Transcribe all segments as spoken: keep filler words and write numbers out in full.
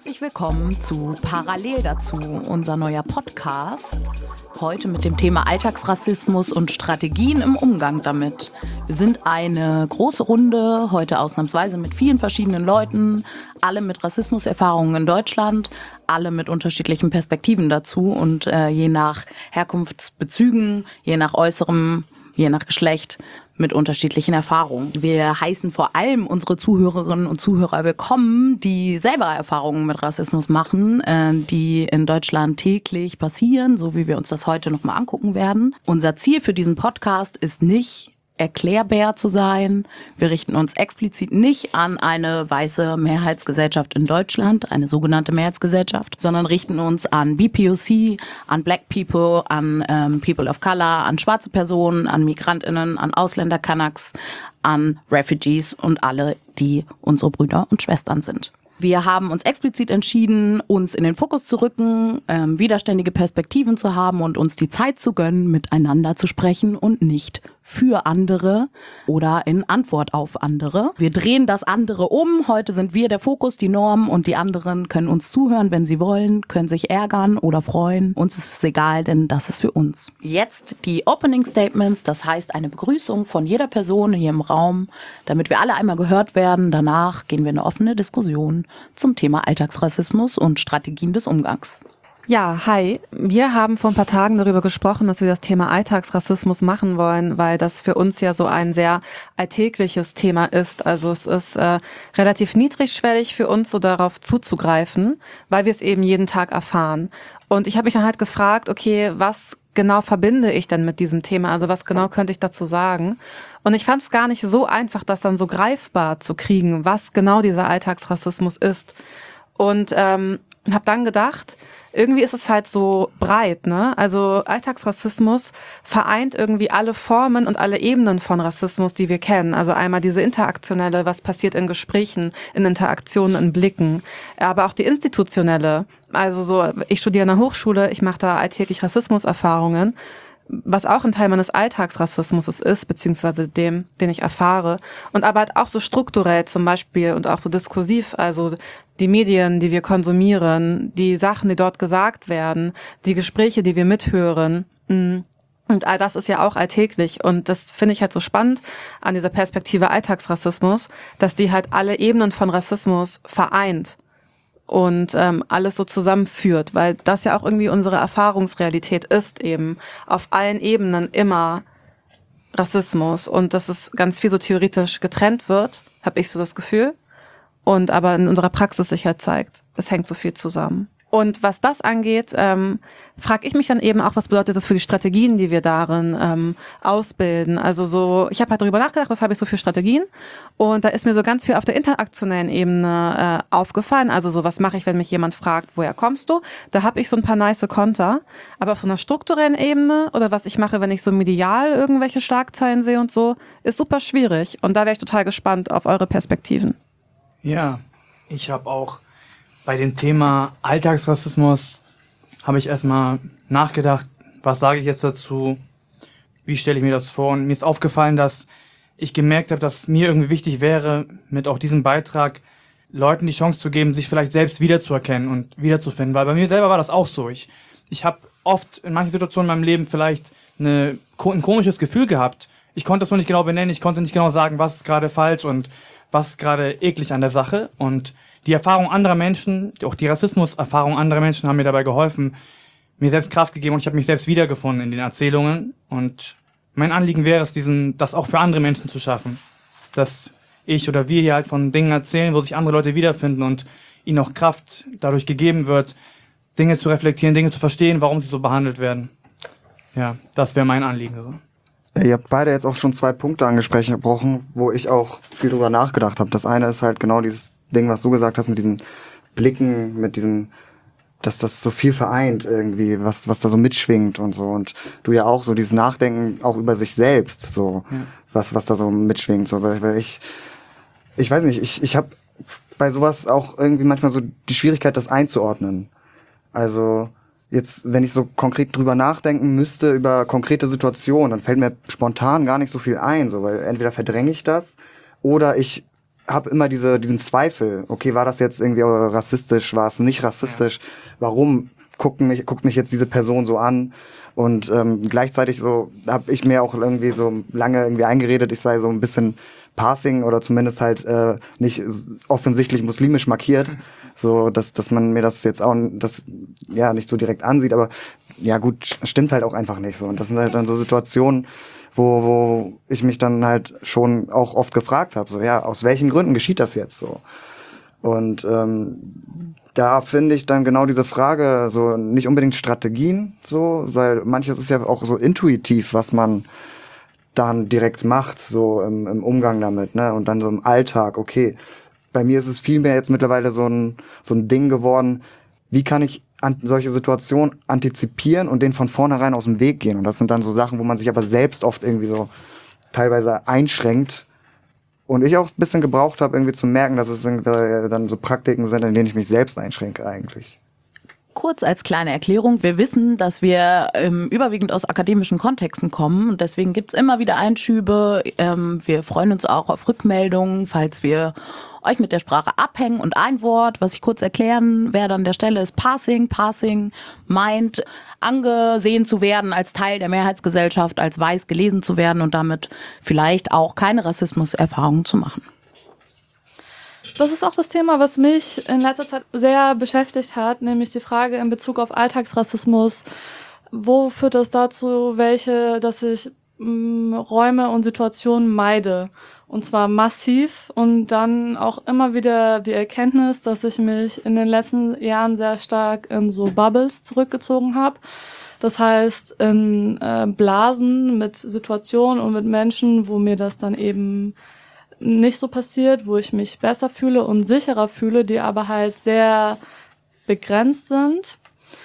Herzlich willkommen zu Parallel dazu, unser neuer Podcast. Heute mit dem Thema Alltagsrassismus und Strategien im Umgang damit. Wir sind eine große Runde, heute ausnahmsweise mit vielen verschiedenen Leuten, alle mit Rassismuserfahrungen in Deutschland, alle mit unterschiedlichen Perspektiven dazu und äh, je nach Herkunftsbezügen, je nach Äußerem, je nach Geschlecht mit unterschiedlichen Erfahrungen. Wir heißen vor allem unsere Zuhörerinnen und Zuhörer willkommen, die selber Erfahrungen mit Rassismus machen, äh, die in Deutschland täglich passieren, so wie wir uns das heute nochmal angucken werden. Unser Ziel für diesen Podcast ist nicht, erklärbar zu sein. Wir richten uns explizit nicht an eine weiße Mehrheitsgesellschaft in Deutschland, eine sogenannte Mehrheitsgesellschaft, sondern richten uns an B P O C, an Black People, an ähm, People of Color, an schwarze Personen, an MigrantInnen, an Ausländer, Kanaks, an Refugees und alle, die unsere Brüder und Schwestern sind. Wir haben uns explizit entschieden, uns in den Fokus zu rücken, ähm, widerständige Perspektiven zu haben und uns die Zeit zu gönnen, miteinander zu sprechen und nicht für andere oder in Antwort auf andere. Wir drehen das andere um. Heute sind wir der Fokus, die Norm, und die anderen können uns zuhören, wenn sie wollen, können sich ärgern oder freuen. Uns ist es egal, denn das ist für uns. Jetzt die Opening Statements, das heißt eine Begrüßung von jeder Person hier im Raum, damit wir alle einmal gehört werden. Danach gehen wir in eine offene Diskussion zum Thema Alltagsrassismus und Strategien des Umgangs. Ja, hi. Wir haben vor ein paar Tagen darüber gesprochen, dass wir das Thema Alltagsrassismus machen wollen, weil das für uns ja so ein sehr alltägliches Thema ist. Also es ist äh, relativ niedrigschwellig für uns, so darauf zuzugreifen, weil wir es eben jeden Tag erfahren. Und ich habe mich dann halt gefragt, okay, was genau verbinde ich denn mit diesem Thema? Also was genau könnte ich dazu sagen? Und ich fand es gar nicht so einfach, das dann so greifbar zu kriegen, was genau dieser Alltagsrassismus ist. Und ähm, habe dann gedacht, irgendwie ist es halt so breit, ne? Also Alltagsrassismus vereint irgendwie alle Formen und alle Ebenen von Rassismus, die wir kennen. Also einmal diese interaktionelle, was passiert in Gesprächen, in Interaktionen, in Blicken, aber auch die institutionelle. Also so, ich studiere an der Hochschule, ich mache da alltäglich Rassismuserfahrungen, was auch ein Teil meines Alltagsrassismus ist, beziehungsweise dem, den ich erfahre. Und aber halt auch so strukturell zum Beispiel und auch so diskursiv, also die Medien, die wir konsumieren, die Sachen, die dort gesagt werden, die Gespräche, die wir mithören. Und all das ist ja auch alltäglich. Und das finde ich halt so spannend an dieser Perspektive Alltagsrassismus, dass die halt alle Ebenen von Rassismus vereint und ähm, alles so zusammenführt, weil das ja auch irgendwie unsere Erfahrungsrealität ist, eben auf allen Ebenen immer Rassismus, und dass es ganz viel so theoretisch getrennt wird, habe ich so das Gefühl, und aber in unserer Praxis sich halt zeigt, es hängt so viel zusammen. Und was das angeht, ähm, frage ich mich dann eben auch, was bedeutet das für die Strategien, die wir darin ähm, ausbilden. Also so, ich habe halt darüber nachgedacht, was habe ich so für Strategien, und da ist mir so ganz viel auf der interaktionellen Ebene äh, aufgefallen. Also so, was mache ich, wenn mich jemand fragt, woher kommst du? Da habe ich so ein paar nice Konter. Aber auf so einer strukturellen Ebene oder was ich mache, wenn ich so medial irgendwelche Schlagzeilen sehe und so, ist super schwierig. Und da wäre ich total gespannt auf eure Perspektiven. Ja, ich habe auch bei dem Thema Alltagsrassismus habe ich erstmal nachgedacht, was sage ich jetzt dazu, wie stelle ich mir das vor, und mir ist aufgefallen, dass ich gemerkt habe, dass mir irgendwie wichtig wäre, mit auch diesem Beitrag Leuten die Chance zu geben, sich vielleicht selbst wiederzuerkennen und wiederzufinden, weil bei mir selber war das auch so. Ich, ich habe oft in manchen Situationen in meinem Leben vielleicht eine, ein komisches Gefühl gehabt. Ich konnte es nur nicht genau benennen, ich konnte nicht genau sagen, was ist gerade falsch und was ist gerade eklig an der Sache, und die Erfahrung anderer Menschen, auch die Rassismuserfahrung anderer Menschen haben mir dabei geholfen, mir selbst Kraft gegeben, und ich habe mich selbst wiedergefunden in den Erzählungen. Und mein Anliegen wäre es, diesen, das auch für andere Menschen zu schaffen. Dass ich oder wir hier halt von Dingen erzählen, wo sich andere Leute wiederfinden und ihnen auch Kraft dadurch gegeben wird, Dinge zu reflektieren, Dinge zu verstehen, warum sie so behandelt werden. Ja, das wäre mein Anliegen. So. Ihr habt beide jetzt auch schon zwei Punkte angesprochen, wo ich auch viel drüber nachgedacht habe. Das eine ist halt genau dieses Ding, was du gesagt hast, mit diesen Blicken, mit diesem, dass das so viel vereint irgendwie, was was da so mitschwingt und so. Und du ja auch so dieses Nachdenken auch über sich selbst, so, ja. was was da so mitschwingt. So, weil, weil ich, ich weiß nicht, ich ich habe bei sowas auch irgendwie manchmal so die Schwierigkeit, das einzuordnen. Also jetzt, wenn ich so konkret drüber nachdenken müsste, über konkrete Situationen, dann fällt mir spontan gar nicht so viel ein, so, weil entweder verdränge ich das oder ich habe immer diese diesen Zweifel. Okay, war das jetzt irgendwie rassistisch? War es nicht rassistisch? Ja. Warum guckt mich guckt mich jetzt diese Person so an? Und ähm, gleichzeitig so habe ich mir auch irgendwie so lange irgendwie eingeredet, ich sei so ein bisschen Passing oder zumindest halt äh, nicht offensichtlich muslimisch markiert, so dass dass man mir das jetzt auch das ja nicht so direkt ansieht, aber ja gut, stimmt halt auch einfach nicht so. Und das sind halt dann so Situationen, wo wo ich mich dann halt schon auch oft gefragt habe, so ja, aus welchen Gründen geschieht das jetzt so? Und ähm, da finde ich dann genau diese Frage, so nicht unbedingt Strategien, so, weil manches ist ja auch so intuitiv, was man dann direkt macht, so im, im Umgang damit, ne, und dann so im Alltag, okay. Bei mir ist es vielmehr jetzt mittlerweile so ein, so ein Ding geworden, wie kann ich an solche Situationen antizipieren und denen von vornherein aus dem Weg gehen? Und das sind dann so Sachen, wo man sich aber selbst oft irgendwie so teilweise einschränkt. Und ich auch ein bisschen gebraucht habe, irgendwie zu merken, dass es dann so Praktiken sind, in denen ich mich selbst einschränke eigentlich. Kurz als kleine Erklärung, wir wissen, dass wir ähm, überwiegend aus akademischen Kontexten kommen und deswegen gibt's immer wieder Einschübe. Ähm, wir freuen uns auch auf Rückmeldungen, falls wir euch mit der Sprache abhängen. Und ein Wort, was ich kurz erklären werde an der Stelle, ist Passing. Passing meint, angesehen zu werden als Teil der Mehrheitsgesellschaft, als weiß gelesen zu werden und damit vielleicht auch keine Rassismuserfahrungen zu machen. Das ist auch das Thema, was mich in letzter Zeit sehr beschäftigt hat, nämlich die Frage in Bezug auf Alltagsrassismus. Wo führt das dazu, welche, dass ich mh, Räume und Situationen meide? Und zwar massiv und dann auch immer wieder die Erkenntnis, dass ich mich in den letzten Jahren sehr stark in so Bubbles zurückgezogen habe. Das heißt, in äh, Blasen mit Situationen und mit Menschen, wo mir das dann eben nicht so passiert, wo ich mich besser fühle und sicherer fühle, die aber halt sehr begrenzt sind.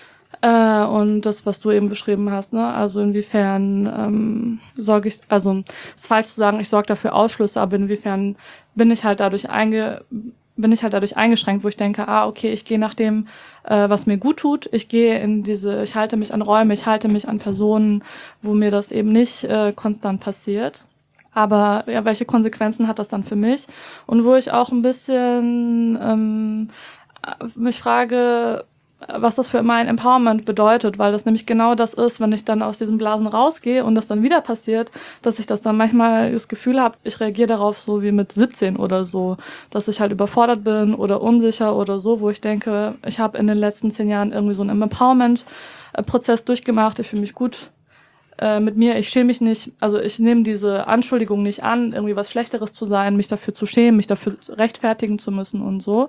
Äh, und das, was du eben beschrieben hast, ne, also inwiefern ähm, sorge ich, also es ist falsch zu sagen, ich sorge dafür Ausschlüsse, aber inwiefern bin ich halt dadurch einge, bin ich halt dadurch eingeschränkt, wo ich denke, ah, okay, ich gehe nach dem, äh, was mir gut tut, ich gehe in diese, ich halte mich an Räume, ich halte mich an Personen, wo mir das eben nicht äh, konstant passiert. Aber ja, welche Konsequenzen hat das dann für mich? Und wo ich auch ein bisschen ähm, mich frage, was das für mein Empowerment bedeutet, weil das nämlich genau das ist, wenn ich dann aus diesen Blasen rausgehe und das dann wieder passiert, dass ich das dann manchmal das Gefühl habe, ich reagiere darauf so wie mit siebzehn oder so, dass ich halt überfordert bin oder unsicher oder so, wo ich denke, ich habe in den letzten zehn Jahren irgendwie so einen Empowerment-Prozess durchgemacht, ich fühle mich gut mit mir, ich schäme mich nicht, also ich nehme diese Anschuldigung nicht an, irgendwie was Schlechteres zu sein, mich dafür zu schämen, mich dafür rechtfertigen zu müssen und so.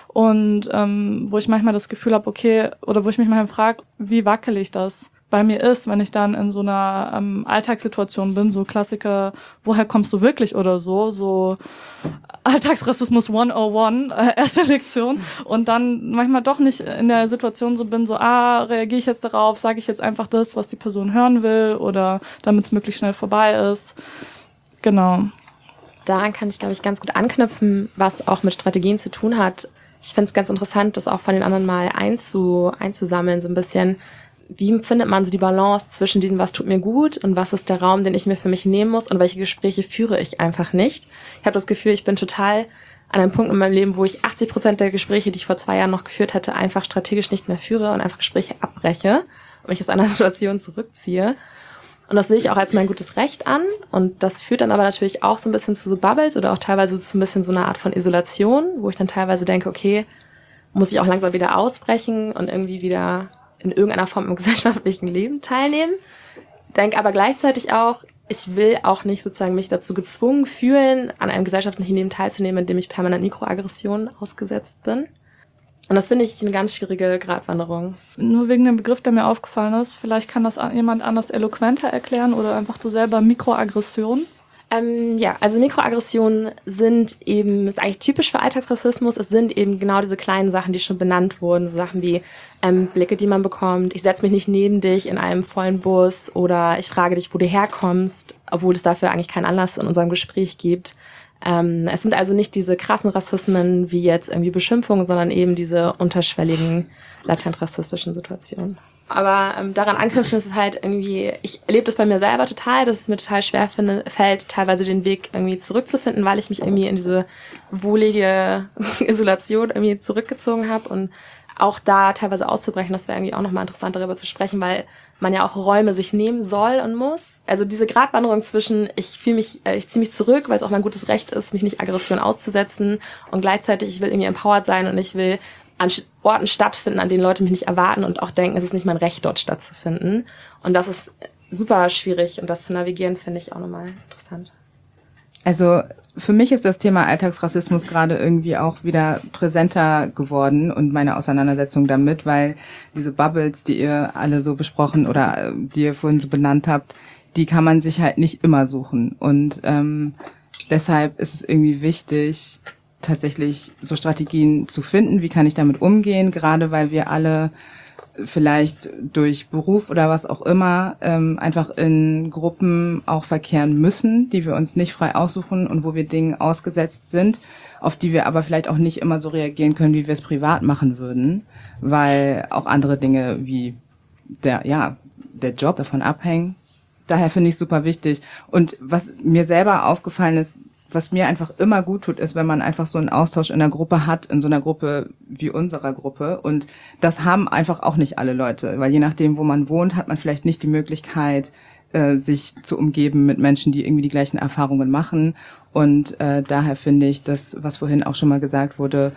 Und ähm, wo ich manchmal das Gefühl habe, okay, oder wo ich mich manchmal frage, wie wackelig das bei mir ist, wenn ich dann in so einer ähm, Alltagssituation bin, so Klassiker, woher kommst du wirklich oder so, so Alltagsrassismus hundertundeins, äh, erste Lektion, und dann manchmal doch nicht in der Situation so bin, so, ah, reagiere ich jetzt darauf, sage ich jetzt einfach das, was die Person hören will, oder damit es möglichst schnell vorbei ist. Genau. Daran kann ich, glaube ich, ganz gut anknüpfen, was auch mit Strategien zu tun hat. Ich finde es ganz interessant, das auch von den anderen mal einzu, einzusammeln, so ein bisschen. Wie findet man so die Balance zwischen diesem, was tut mir gut und was ist der Raum, den ich mir für mich nehmen muss und welche Gespräche führe ich einfach nicht? Ich habe das Gefühl, ich bin total an einem Punkt in meinem Leben, wo ich achtzig Prozent der Gespräche, die ich vor zwei Jahren noch geführt hätte, einfach strategisch nicht mehr führe und einfach Gespräche abbreche und mich aus einer Situation zurückziehe. Und das sehe ich auch als mein gutes Recht an. Und das führt dann aber natürlich auch so ein bisschen zu so Bubbles oder auch teilweise zu ein bisschen so einer Art von Isolation, wo ich dann teilweise denke, okay, muss ich auch langsam wieder ausbrechen und irgendwie wieder in irgendeiner Form im gesellschaftlichen Leben teilnehmen. Denke aber gleichzeitig auch, ich will auch nicht sozusagen mich dazu gezwungen fühlen, an einem gesellschaftlichen Leben teilzunehmen, in dem ich permanent Mikroaggressionen ausgesetzt bin. Und das finde ich eine ganz schwierige Gratwanderung. Nur wegen dem Begriff, der mir aufgefallen ist, vielleicht kann das jemand anders eloquenter erklären oder einfach du selber Mikroaggression. Ähm, ja, also Mikroaggressionen sind eben, ist eigentlich typisch für Alltagsrassismus, es sind eben genau diese kleinen Sachen, die schon benannt wurden, so Sachen wie ähm, Blicke, die man bekommt, ich setze mich nicht neben dich in einem vollen Bus oder ich frage dich, wo du herkommst, obwohl es dafür eigentlich keinen Anlass in unserem Gespräch gibt. Ähm, es sind also nicht diese krassen Rassismen wie jetzt irgendwie Beschimpfungen, sondern eben diese unterschwelligen, latent rassistischen Situationen. Aber ähm, daran anknüpfen ist es halt irgendwie, ich erlebe das bei mir selber total, dass es mir total schwer finde, fällt, teilweise den Weg irgendwie zurückzufinden, weil ich mich irgendwie in diese wohlige Isolation irgendwie zurückgezogen habe und auch da teilweise auszubrechen, das wäre irgendwie auch nochmal interessant, darüber zu sprechen, weil man ja auch Räume sich nehmen soll und muss. Also diese Gratwanderung zwischen, ich fühle mich, äh, ich ziehe mich zurück, weil es auch mein gutes Recht ist, mich nicht Aggression auszusetzen und gleichzeitig, ich will irgendwie empowered sein und ich will an Orten stattfinden, an denen Leute mich nicht erwarten und auch denken, es ist nicht mein Recht, dort stattzufinden. Und das ist super schwierig und das zu navigieren, finde ich auch nochmal interessant. Also für mich ist das Thema Alltagsrassismus gerade irgendwie auch wieder präsenter geworden und meine Auseinandersetzung damit, weil diese Bubbles, die ihr alle so besprochen oder die ihr vorhin so benannt habt, die kann man sich halt nicht immer suchen. Und ähm, deshalb ist es irgendwie wichtig, tatsächlich so Strategien zu finden, wie kann ich damit umgehen, gerade weil wir alle vielleicht durch Beruf oder was auch immer ähm, einfach in Gruppen auch verkehren müssen, die wir uns nicht frei aussuchen und wo wir Dingen ausgesetzt sind, auf die wir aber vielleicht auch nicht immer so reagieren können, wie wir es privat machen würden, weil auch andere Dinge wie der, ja, der Job davon abhängen. Daher finde ich es super wichtig. Und was mir selber aufgefallen ist, was mir einfach immer gut tut, ist, wenn man einfach so einen Austausch in einer Gruppe hat, in so einer Gruppe wie unserer Gruppe. Und das haben einfach auch nicht alle Leute, weil je nachdem, wo man wohnt, hat man vielleicht nicht die Möglichkeit, äh, sich zu umgeben mit Menschen, die irgendwie die gleichen Erfahrungen machen. Und äh, daher finde ich, das, was vorhin auch schon mal gesagt wurde,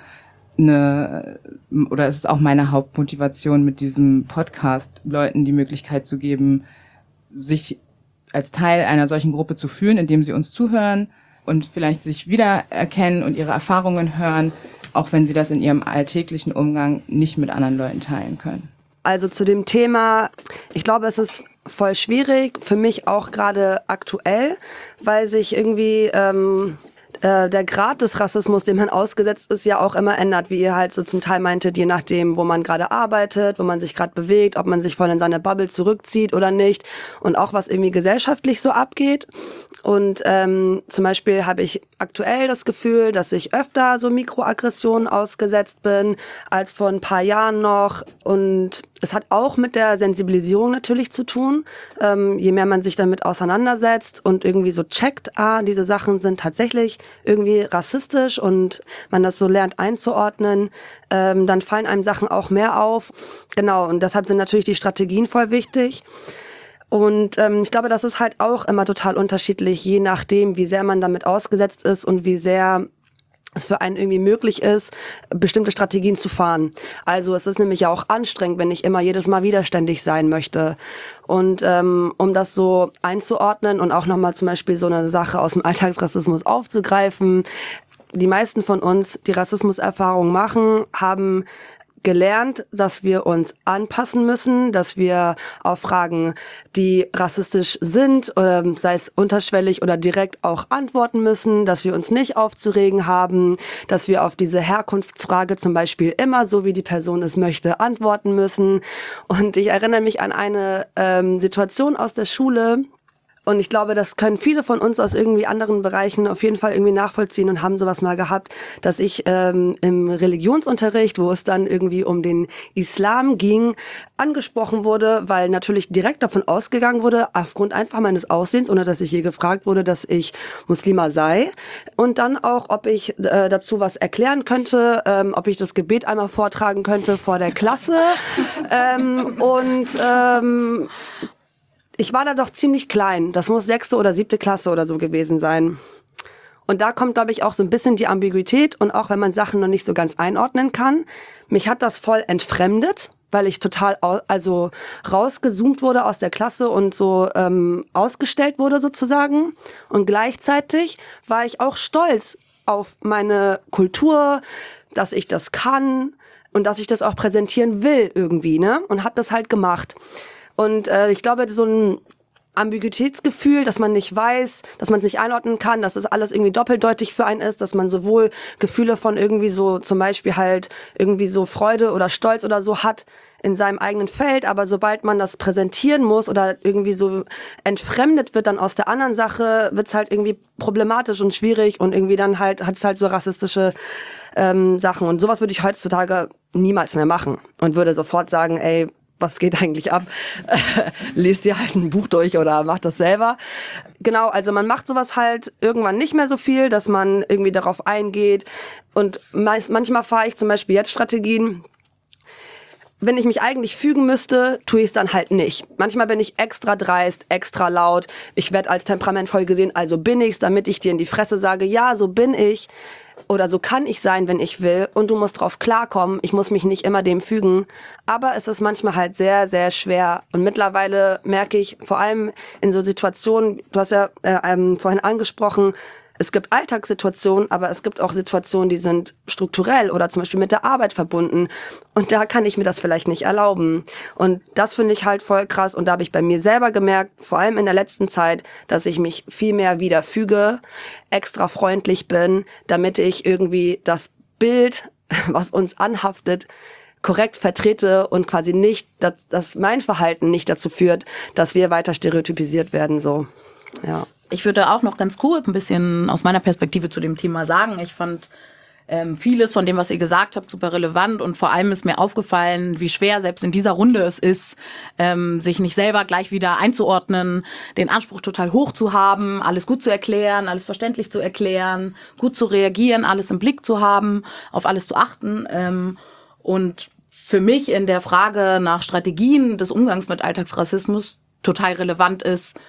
eine, oder es ist auch meine Hauptmotivation mit diesem Podcast, Leuten die Möglichkeit zu geben, sich als Teil einer solchen Gruppe zu fühlen, indem sie uns zuhören und vielleicht sich wiedererkennen und ihre Erfahrungen hören, auch wenn sie das in ihrem alltäglichen Umgang nicht mit anderen Leuten teilen können. Also zu dem Thema, ich glaube, es ist voll schwierig, für mich auch gerade aktuell, weil sich irgendwie ähm, äh, der Grad des Rassismus, dem man ausgesetzt ist, ja auch immer ändert, wie ihr halt so zum Teil meintet, je nachdem, wo man gerade arbeitet, wo man sich gerade bewegt, ob man sich voll in seine Bubble zurückzieht oder nicht und auch was irgendwie gesellschaftlich so abgeht. Und ähm, zum Beispiel habe ich aktuell das Gefühl, dass ich öfter so Mikroaggressionen ausgesetzt bin als vor ein paar Jahren noch. Und es hat auch mit der Sensibilisierung natürlich zu tun. Ähm, je mehr man sich damit auseinandersetzt und irgendwie so checkt, ah, diese Sachen sind tatsächlich irgendwie rassistisch und man das so lernt einzuordnen, ähm, dann fallen einem Sachen auch mehr auf. Genau, und deshalb sind natürlich die Strategien voll wichtig. Und ähm, ich glaube, das ist halt auch immer total unterschiedlich, je nachdem, wie sehr man damit ausgesetzt ist und wie sehr es für einen irgendwie möglich ist, bestimmte Strategien zu fahren. Also es ist nämlich ja auch anstrengend, wenn ich immer jedes Mal widerständig sein möchte. Und ähm, um das so einzuordnen und auch nochmal zum Beispiel so eine Sache aus dem Alltagsrassismus aufzugreifen, die meisten von uns, die Rassismuserfahrung machen, haben gelernt, dass wir uns anpassen müssen, dass wir auf Fragen, die rassistisch sind, oder sei es unterschwellig oder direkt auch antworten müssen, dass wir uns nicht aufzuregen haben, dass wir auf diese Herkunftsfrage zum Beispiel immer, so wie die Person es möchte, antworten müssen. Und ich erinnere mich an eine ähm, Situation aus der Schule. Und ich glaube, das können viele von uns aus irgendwie anderen Bereichen auf jeden Fall irgendwie nachvollziehen und haben sowas mal gehabt, dass ich ähm, im Religionsunterricht, wo es dann irgendwie um den Islam ging, angesprochen wurde, weil natürlich direkt davon ausgegangen wurde, aufgrund einfach meines Aussehens, ohne dass ich je gefragt wurde, dass ich Muslima sei. Und dann auch, ob ich äh, dazu was erklären könnte, ähm, ob ich das Gebet einmal vortragen könnte vor der Klasse. ähm, und ähm, Ich war da doch ziemlich klein. Das muss sechste oder siebte Klasse oder so gewesen sein. Und da kommt, glaube ich, auch so ein bisschen die Ambiguität und auch wenn man Sachen noch nicht so ganz einordnen kann. Mich hat das voll entfremdet, weil ich total au- also rausgezoomt wurde aus der Klasse und so ähm, ausgestellt wurde sozusagen. Und gleichzeitig war ich auch stolz auf meine Kultur, dass ich das kann und dass ich das auch präsentieren will irgendwie, ne? Und habe das halt gemacht. Und äh, ich glaube, so ein Ambiguitätsgefühl, dass man nicht weiß, dass man es nicht einordnen kann, dass es alles irgendwie doppeldeutig für einen ist, dass man sowohl Gefühle von irgendwie so zum Beispiel halt irgendwie so Freude oder Stolz oder so hat in seinem eigenen Feld, aber sobald man das präsentieren muss oder irgendwie so entfremdet wird dann aus der anderen Sache, wird's halt irgendwie problematisch und schwierig und irgendwie dann halt hat's halt so rassistische ähm, Sachen und sowas würde ich heutzutage niemals mehr machen und würde sofort sagen, ey, was geht eigentlich ab? Lest dir halt ein Buch durch oder macht das selber. Genau, also man macht sowas halt irgendwann nicht mehr so viel, dass man irgendwie darauf eingeht. Und manchmal fahre ich zum Beispiel jetzt Strategien. Wenn ich mich eigentlich fügen müsste, tue ich es dann halt nicht. Manchmal bin ich extra dreist, extra laut. Ich werde als temperamentvoll gesehen, also bin ich's, damit ich dir in die Fresse sage, ja, so bin ich. Oder so kann ich sein, wenn ich will. Und du musst drauf klarkommen. Ich muss mich nicht immer dem fügen. Aber es ist manchmal halt sehr, sehr schwer. Und mittlerweile merke ich, vor allem in so Situationen, du hast ja äh, ähm, vorhin angesprochen, es gibt Alltagssituationen, aber es gibt auch Situationen, die sind strukturell oder zum Beispiel mit der Arbeit verbunden. Und da kann ich mir das vielleicht nicht erlauben. Und das finde ich halt voll krass. Und da habe ich bei mir selber gemerkt, vor allem in der letzten Zeit, dass ich mich viel mehr wieder füge, extra freundlich bin, damit ich irgendwie das Bild, was uns anhaftet, korrekt vertrete und quasi nicht, dass, dass mein Verhalten nicht dazu führt, dass wir weiter stereotypisiert werden, so, ja. Ich würde auch noch ganz kurz ein bisschen aus meiner Perspektive zu dem Thema sagen. Ich fand ähm, vieles von dem, was ihr gesagt habt, super relevant und vor allem ist mir aufgefallen, wie schwer selbst in dieser Runde es ist, ähm, sich nicht selber gleich wieder einzuordnen, den Anspruch total hoch zu haben, alles gut zu erklären, alles verständlich zu erklären, gut zu reagieren, alles im Blick zu haben, auf alles zu achten. Ähm, und für mich in der Frage nach Strategien des Umgangs mit Alltagsrassismus total relevant ist,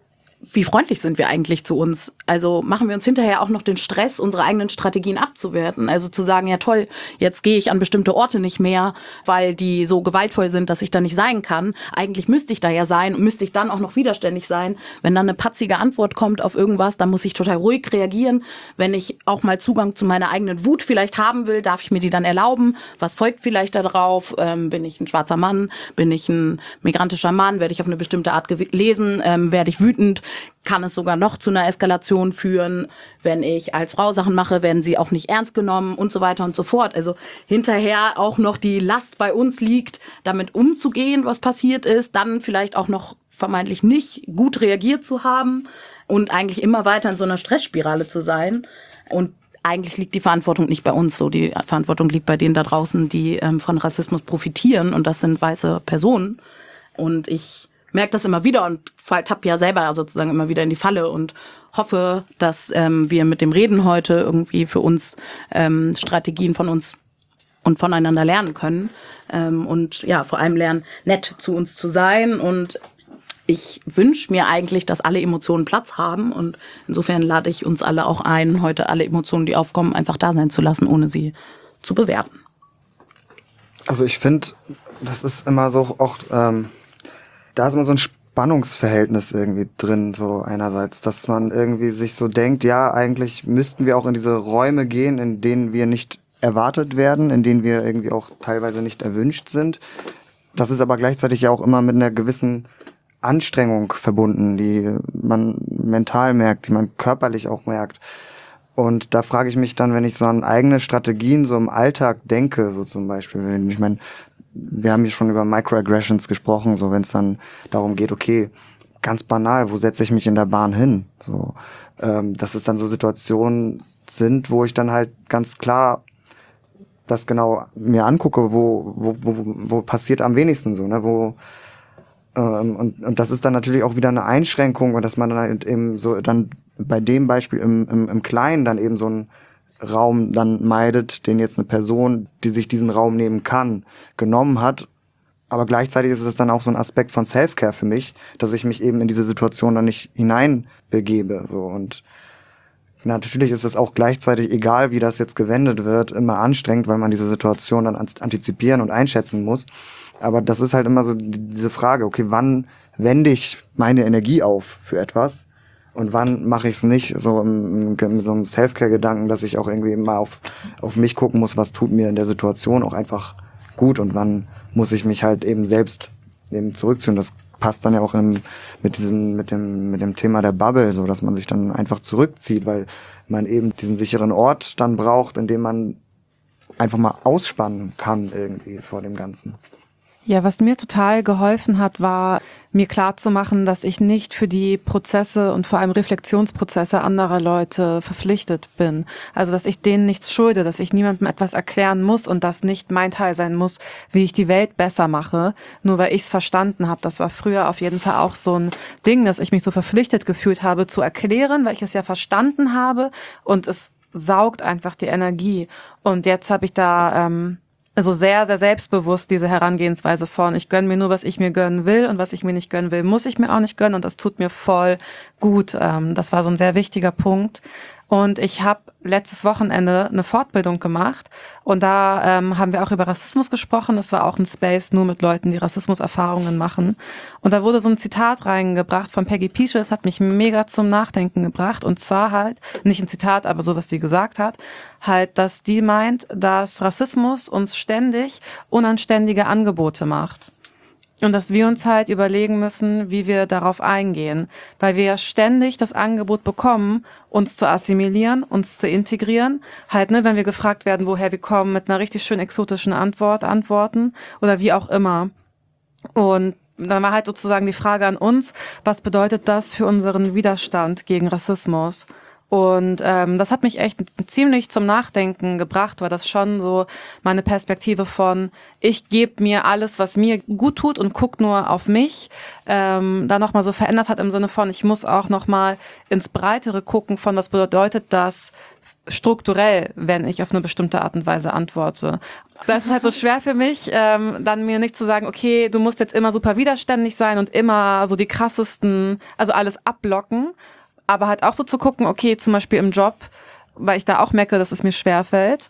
wie freundlich sind wir eigentlich zu uns? Also machen wir uns hinterher auch noch den Stress, unsere eigenen Strategien abzuwerten. Also zu sagen, ja toll, jetzt gehe ich an bestimmte Orte nicht mehr, weil die so gewaltvoll sind, dass ich da nicht sein kann. Eigentlich müsste ich da ja sein und müsste ich dann auch noch widerständig sein. Wenn dann eine patzige Antwort kommt auf irgendwas, dann muss ich total ruhig reagieren. Wenn ich auch mal Zugang zu meiner eigenen Wut vielleicht haben will, darf ich mir die dann erlauben? Was folgt vielleicht darauf? Ähm, bin ich ein schwarzer Mann? Bin ich ein migrantischer Mann? Werde ich auf eine bestimmte Art gelesen? Ähm, werde ich wütend? Kann es sogar noch zu einer Eskalation führen? Wenn ich als Frau Sachen mache, werden sie auch nicht ernst genommen und so weiter und so fort. Also hinterher auch noch die Last bei uns liegt, damit umzugehen, was passiert ist, dann vielleicht auch noch vermeintlich nicht gut reagiert zu haben und eigentlich immer weiter in so einer Stressspirale zu sein. Und eigentlich liegt die Verantwortung nicht bei uns so. Die Verantwortung liegt bei denen da draußen, die ähm, von Rassismus profitieren und das sind weiße Personen. Und ich merke das immer wieder und tappe ja selber sozusagen immer wieder in die Falle und hoffe, dass ähm, wir mit dem Reden heute irgendwie für uns ähm, Strategien von uns und voneinander lernen können ähm, und ja, vor allem lernen, nett zu uns zu sein. Und ich wünsche mir eigentlich, dass alle Emotionen Platz haben und insofern lade ich uns alle auch ein, heute alle Emotionen, die aufkommen, einfach da sein zu lassen, ohne sie zu bewerten. Also ich finde, das ist immer so auch... Ähm Da ist immer so ein Spannungsverhältnis irgendwie drin, so einerseits, dass man irgendwie sich so denkt, ja, eigentlich müssten wir auch in diese Räume gehen, in denen wir nicht erwartet werden, in denen wir irgendwie auch teilweise nicht erwünscht sind. Das ist aber gleichzeitig ja auch immer mit einer gewissen Anstrengung verbunden, die man mental merkt, die man körperlich auch merkt. Und da frage ich mich dann, wenn ich so an eigene Strategien so im Alltag denke, so zum Beispiel, wenn ich meine, wir haben hier schon über Microaggressions gesprochen, so wenn es dann darum geht, okay, ganz banal, wo setze ich mich in der Bahn hin? So, ähm, dass es dann so Situationen sind, wo ich dann halt ganz klar das genau mir angucke, wo wo wo, wo passiert am wenigsten so, ne, wo ähm, und und das ist dann natürlich auch wieder eine Einschränkung und dass man dann halt eben so dann bei dem Beispiel im im, im Kleinen dann eben so ein Raum dann meidet, den jetzt eine Person, die sich diesen Raum nehmen kann, genommen hat. Aber gleichzeitig ist es dann auch so ein Aspekt von Self-Care für mich, dass ich mich eben in diese Situation dann nicht hineinbegebe. So. Und natürlich ist es auch gleichzeitig, egal wie das jetzt gewendet wird, immer anstrengend, weil man diese Situation dann antizipieren und einschätzen muss. Aber das ist halt immer so diese Frage, okay, wann wende ich meine Energie auf für etwas? Und wann mache ich es nicht, so im, mit so einem Self-Care-Gedanken, dass ich auch irgendwie mal auf, auf mich gucken muss, was tut mir in der Situation auch einfach gut und wann muss ich mich halt eben selbst eben zurückziehen. Das passt dann ja auch im, mit diesem, mit dem, mit dem Thema der Bubble, so dass man sich dann einfach zurückzieht, weil man eben diesen sicheren Ort dann braucht, in dem man einfach mal ausspannen kann irgendwie vor dem Ganzen. Ja, was mir total geholfen hat, war, mir klarzumachen, dass ich nicht für die Prozesse und vor allem Reflexionsprozesse anderer Leute verpflichtet bin. Also, dass ich denen nichts schulde, dass ich niemandem etwas erklären muss und das nicht mein Teil sein muss, wie ich die Welt besser mache, nur weil ich es verstanden habe. Das war früher auf jeden Fall auch so ein Ding, dass ich mich so verpflichtet gefühlt habe, zu erklären, weil ich es ja verstanden habe und es saugt einfach die Energie. Und jetzt habe ich da ähm, also sehr, sehr selbstbewusst diese Herangehensweise von, ich gönne mir nur, was ich mir gönnen will und was ich mir nicht gönnen will, muss ich mir auch nicht gönnen und das tut mir voll gut. Ähm, das war so ein sehr wichtiger Punkt. Und ich habe letztes Wochenende eine Fortbildung gemacht und da ähm, haben wir auch über Rassismus gesprochen. Das war auch ein Space nur mit Leuten, die Rassismuserfahrungen machen. Und da wurde so ein Zitat reingebracht von Peggy Piesche. Das hat mich mega zum Nachdenken gebracht. Und zwar halt, nicht ein Zitat, aber so, was sie gesagt hat, halt, dass die meint, dass Rassismus uns ständig unanständige Angebote macht. Und dass wir uns halt überlegen müssen, wie wir darauf eingehen. Weil wir ja ständig das Angebot bekommen, uns zu assimilieren, uns zu integrieren. Halt, ne, wenn wir gefragt werden, woher wir kommen, mit einer richtig schön exotischen Antwort antworten oder wie auch immer. Und dann war halt sozusagen die Frage an uns, was bedeutet das für unseren Widerstand gegen Rassismus? Und ähm, das hat mich echt ziemlich zum Nachdenken gebracht, weil das schon so meine Perspektive von, ich gebe mir alles, was mir gut tut und guck nur auf mich, ähm, da nochmal so verändert hat im Sinne von, ich muss auch nochmal ins Breitere gucken von, was bedeutet das strukturell, wenn ich auf eine bestimmte Art und Weise antworte. Das ist halt so schwer für mich, ähm, dann mir nicht zu sagen, okay, du musst jetzt immer super widerständig sein und immer so die krassesten, also alles abblocken, aber halt auch so zu gucken, okay, zum Beispiel im Job, weil ich da auch merke, dass es mir schwerfällt,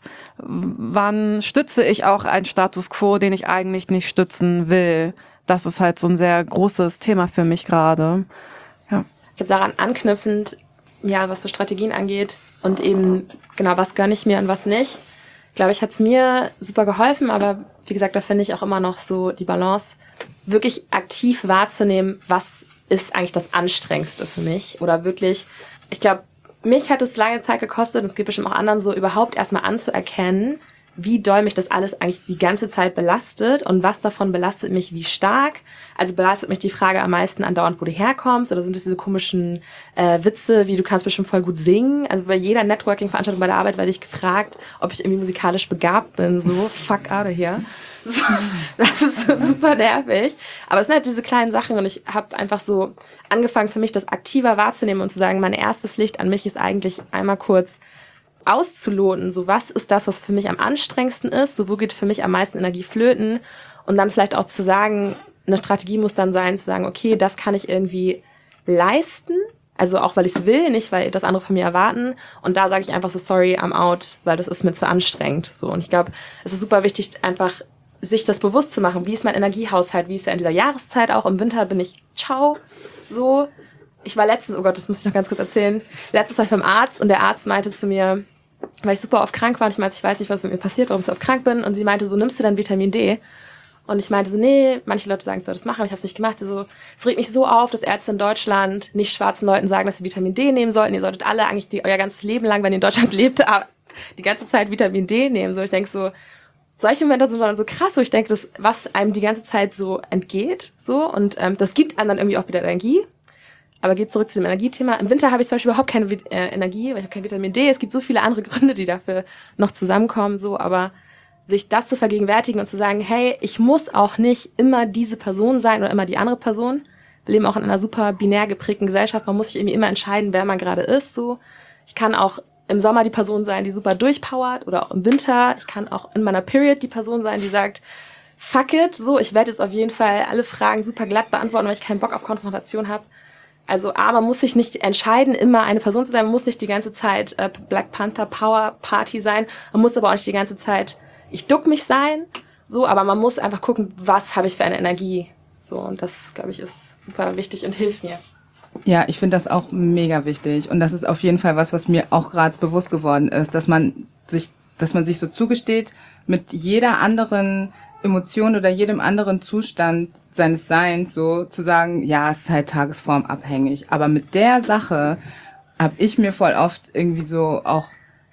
wann stütze ich auch einen Status quo, den ich eigentlich nicht stützen will? Das ist halt so ein sehr großes Thema für mich gerade. Ja. Ich glaube, daran anknüpfend, ja, was so Strategien angeht und eben, genau, was gönne ich mir und was nicht, glaube ich, hat es mir super geholfen, aber wie gesagt, da finde ich auch immer noch so die Balance, wirklich aktiv wahrzunehmen, was ist eigentlich das Anstrengendste für mich oder wirklich, ich glaube, mich hat es lange Zeit gekostet und es gibt bestimmt auch anderen so, überhaupt erstmal anzuerkennen, wie doll mich das alles eigentlich die ganze Zeit belastet und was davon belastet mich wie stark. Also belastet mich die Frage am meisten andauernd, wo du herkommst, oder sind es diese komischen äh, Witze, wie du kannst bestimmt voll gut singen. Also bei jeder Networking-Veranstaltung bei der Arbeit werde ich gefragt, ob ich irgendwie musikalisch begabt bin. So, fuck out of here. So, das ist so super nervig. Aber es sind halt diese kleinen Sachen und ich habe einfach so angefangen für mich, das aktiver wahrzunehmen und zu sagen, meine erste Pflicht an mich ist eigentlich einmal kurz auszuloten, so was ist das, was für mich am anstrengendsten ist, so wo geht für mich am meisten Energie flöten und dann vielleicht auch zu sagen, eine Strategie muss dann sein, zu sagen, okay, das kann ich irgendwie leisten, also auch weil ich es will, nicht weil das andere von mir erwarten und da sage ich einfach so, sorry, I'm out, weil das ist mir zu anstrengend, so und ich glaube, es ist super wichtig, einfach sich das bewusst zu machen, wie ist mein Energiehaushalt, wie ist er in dieser Jahreszeit auch, im Winter bin ich ciao, so. Ich war letztens, oh Gott, das muss ich noch ganz kurz erzählen, letztens war ich beim Arzt und der Arzt meinte zu mir, weil ich super oft krank war und ich meinte, ich weiß nicht, was mit mir passiert, warum ich so oft krank bin und sie meinte so, nimmst du dann Vitamin D? Und ich meinte so, nee, manche Leute sagen, ich soll das machen, aber ich habe es nicht gemacht. Sie so, es regt mich so auf, dass Ärzte in Deutschland nicht schwarzen Leuten sagen, dass sie Vitamin D nehmen sollten. Ihr solltet alle eigentlich die, euer ganzes Leben lang, wenn ihr in Deutschland lebt, die ganze Zeit Vitamin D nehmen. So, ich denke so, solche Momente sind dann so krass, so ich denke, das, was einem die ganze Zeit so entgeht, so und ähm, das gibt einem dann irgendwie auch wieder Energie. Aber geht zurück zu dem Energiethema. Im Winter habe ich zum Beispiel überhaupt keine äh, Energie, weil ich habe kein Vitamin D. Es gibt so viele andere Gründe, die dafür noch zusammenkommen, so. Aber sich das zu vergegenwärtigen und zu sagen, hey, ich muss auch nicht immer diese Person sein oder immer die andere Person. Wir leben auch in einer super binär geprägten Gesellschaft. Man muss sich irgendwie immer entscheiden, wer man gerade ist, so. Ich kann auch im Sommer die Person sein, die super durchpowert oder auch im Winter. Ich kann auch in meiner Period die Person sein, die sagt, fuck it, so. Ich werde jetzt auf jeden Fall alle Fragen super glatt beantworten, weil ich keinen Bock auf Konfrontation habe. Also A, man muss sich nicht entscheiden, immer eine Person zu sein, man muss nicht die ganze Zeit äh, Black Panther Power Party sein, man muss aber auch nicht die ganze Zeit, ich duck mich sein, so, aber man muss einfach gucken, was habe ich für eine Energie, so, und das, glaube ich, ist super wichtig und hilft mir. Ja, ich finde das auch mega wichtig und das ist auf jeden Fall was, was mir auch gerade bewusst geworden ist, dass man sich, dass man sich so zugesteht, mit jeder anderen Emotion oder jedem anderen Zustand seines Seins so zu sagen, ja, es ist halt tagesformabhängig. Aber mit der Sache habe ich mir voll oft irgendwie so auch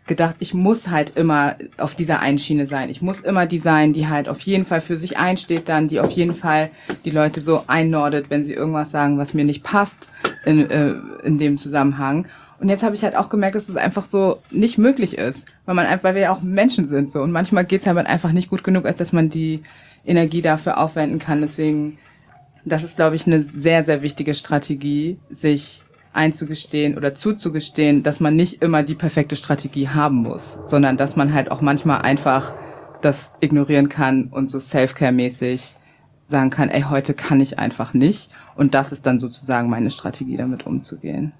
gedacht, ich muss halt immer auf dieser einen Schiene sein. Ich muss immer die sein, die halt auf jeden Fall für sich einsteht dann, die auf jeden Fall die Leute so einnordet, wenn sie irgendwas sagen, was mir nicht passt in, äh, in dem Zusammenhang. Und jetzt habe ich halt auch gemerkt, dass es einfach so nicht möglich ist, weil man einfach, weil wir ja auch Menschen sind so und manchmal geht's halt einfach nicht gut genug, als dass man die Energie dafür aufwenden kann. Deswegen, das ist, glaube ich, eine sehr, sehr wichtige Strategie, sich einzugestehen oder zuzugestehen, dass man nicht immer die perfekte Strategie haben muss, sondern dass man halt auch manchmal einfach das ignorieren kann und so Self-Care-mäßig sagen kann, ey, heute kann ich einfach nicht. Und das ist dann sozusagen meine Strategie, damit umzugehen.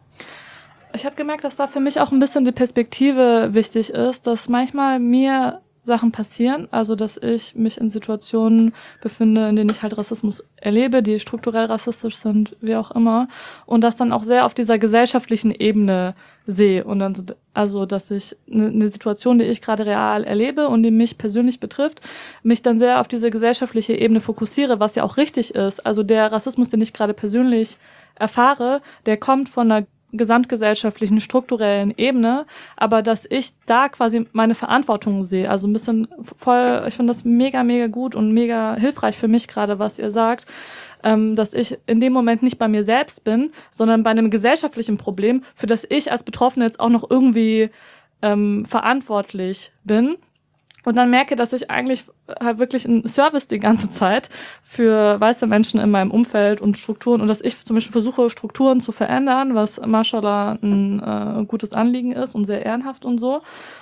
Ich habe gemerkt, dass da für mich auch ein bisschen die Perspektive wichtig ist, dass manchmal mir Sachen passieren, also dass ich mich in Situationen befinde, in denen ich halt Rassismus erlebe, die strukturell rassistisch sind, wie auch immer, und das dann auch sehr auf dieser gesellschaftlichen Ebene sehe und dann so, also dass ich eine ne Situation, die ich gerade real erlebe und die mich persönlich betrifft, mich dann sehr auf diese gesellschaftliche Ebene fokussiere, was ja auch richtig ist. Also der Rassismus, den ich gerade persönlich erfahre, der kommt von einer gesamtgesellschaftlichen, strukturellen Ebene, aber dass ich da quasi meine Verantwortung sehe, also ein bisschen voll, ich finde das mega, mega gut und mega hilfreich für mich gerade, was ihr sagt, ähm, dass ich in dem Moment nicht bei mir selbst bin, sondern bei einem gesellschaftlichen Problem, für das ich als Betroffene jetzt auch noch irgendwie ähm, verantwortlich bin. Und dann merke, dass ich eigentlich halt wirklich ein Service die ganze Zeit für weiße Menschen in meinem Umfeld und Strukturen und dass ich zum Beispiel versuche, Strukturen zu verändern, was mashallah ein äh, gutes Anliegen ist und sehr ehrenhaft und so.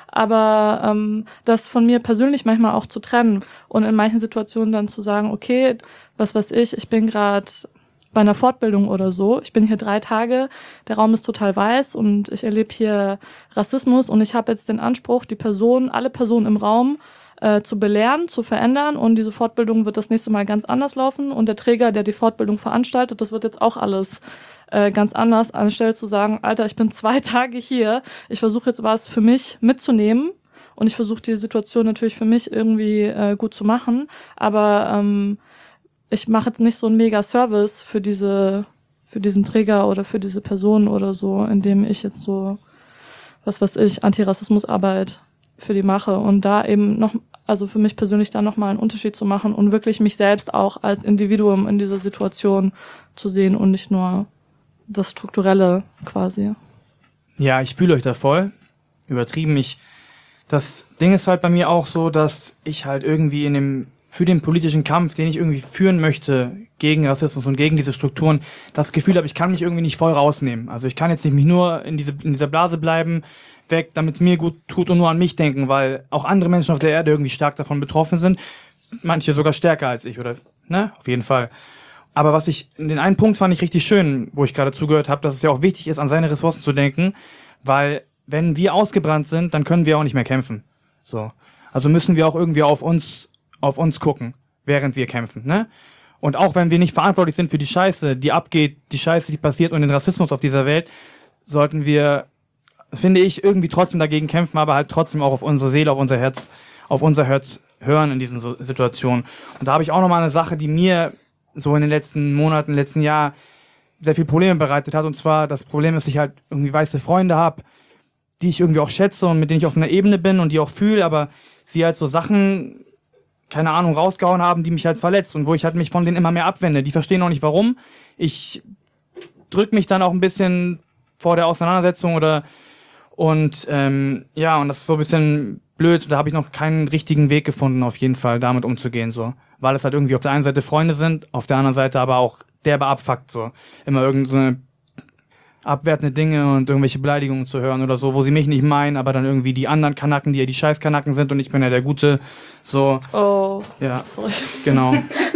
Aber ähm, das von mir persönlich manchmal auch zu trennen und in manchen Situationen dann zu sagen, okay, was weiß ich, ich bin gerade bei einer Fortbildung oder so. Ich bin hier drei Tage, der Raum ist total weiß und ich erlebe hier Rassismus und ich habe jetzt den Anspruch, die Person, alle Personen im Raum äh, zu belehren, zu verändern und diese Fortbildung wird das nächste Mal ganz anders laufen und der Träger, der die Fortbildung veranstaltet, das wird jetzt auch alles äh, ganz anders, anstelle zu sagen, Alter, ich bin zwei Tage hier, ich versuche jetzt was für mich mitzunehmen und ich versuche die Situation natürlich für mich irgendwie äh, gut zu machen, aber ähm, ich mache jetzt nicht so einen Mega-Service für diese, für diesen Träger oder für diese Person oder so, indem ich jetzt so, was weiß ich, Antirassismusarbeit für die mache und da eben noch, also für mich persönlich da nochmal einen Unterschied zu machen und wirklich mich selbst auch als Individuum in dieser Situation zu sehen und nicht nur das Strukturelle quasi. Ja, ich fühle euch da voll. Übertrieben. Ich, das Ding ist halt bei mir auch so, dass ich halt irgendwie in dem für den politischen Kampf, den ich irgendwie führen möchte gegen Rassismus und gegen diese Strukturen, das Gefühl habe, ich kann mich irgendwie nicht voll rausnehmen. Also ich kann jetzt nicht mich nur in diese in dieser Blase bleiben, weg, damit es mir gut tut und nur an mich denken, weil auch andere Menschen auf der Erde irgendwie stark davon betroffen sind. Manche sogar stärker als ich, oder, ne? Auf jeden Fall. Aber was ich, den einen Punkt fand ich richtig schön, wo ich gerade zugehört habe, dass es ja auch wichtig ist, an seine Ressourcen zu denken, weil wenn wir ausgebrannt sind, dann können wir auch nicht mehr kämpfen. So. Also müssen wir auch irgendwie auf uns auf uns gucken, während wir kämpfen, ne? Und auch wenn wir nicht verantwortlich sind für die Scheiße, die abgeht, die Scheiße, die passiert und den Rassismus auf dieser Welt, sollten wir, finde ich, irgendwie trotzdem dagegen kämpfen, aber halt trotzdem auch auf unsere Seele, auf unser Herz, auf unser Herz hören in diesen so Situationen. Und da habe ich auch nochmal eine Sache, die mir so in den letzten Monaten, letzten Jahr sehr viel Probleme bereitet hat. Und zwar, das Problem ist, dass ich halt irgendwie weiße Freunde habe, die ich irgendwie auch schätze und mit denen ich auf einer Ebene bin und die auch fühle, aber sie halt so Sachen, keine Ahnung, rausgehauen haben, die mich halt verletzt und wo ich halt mich von denen immer mehr abwende. Die verstehen auch nicht, warum. Ich drück mich dann auch ein bisschen vor der Auseinandersetzung oder und ähm, ja, und das ist so ein bisschen blöd. Da habe ich noch keinen richtigen Weg gefunden, auf jeden Fall damit umzugehen, so. Weil es halt irgendwie auf der einen Seite Freunde sind, auf der anderen Seite aber auch derbe abfuckt, so. Immer irgend so eine abwertende Dinge und irgendwelche Beleidigungen zu hören oder so, wo sie mich nicht meinen, aber dann irgendwie die anderen Kanaken, die ja die Scheißkanaken sind und ich bin ja der Gute, so. Oh, ja, sorry. Genau.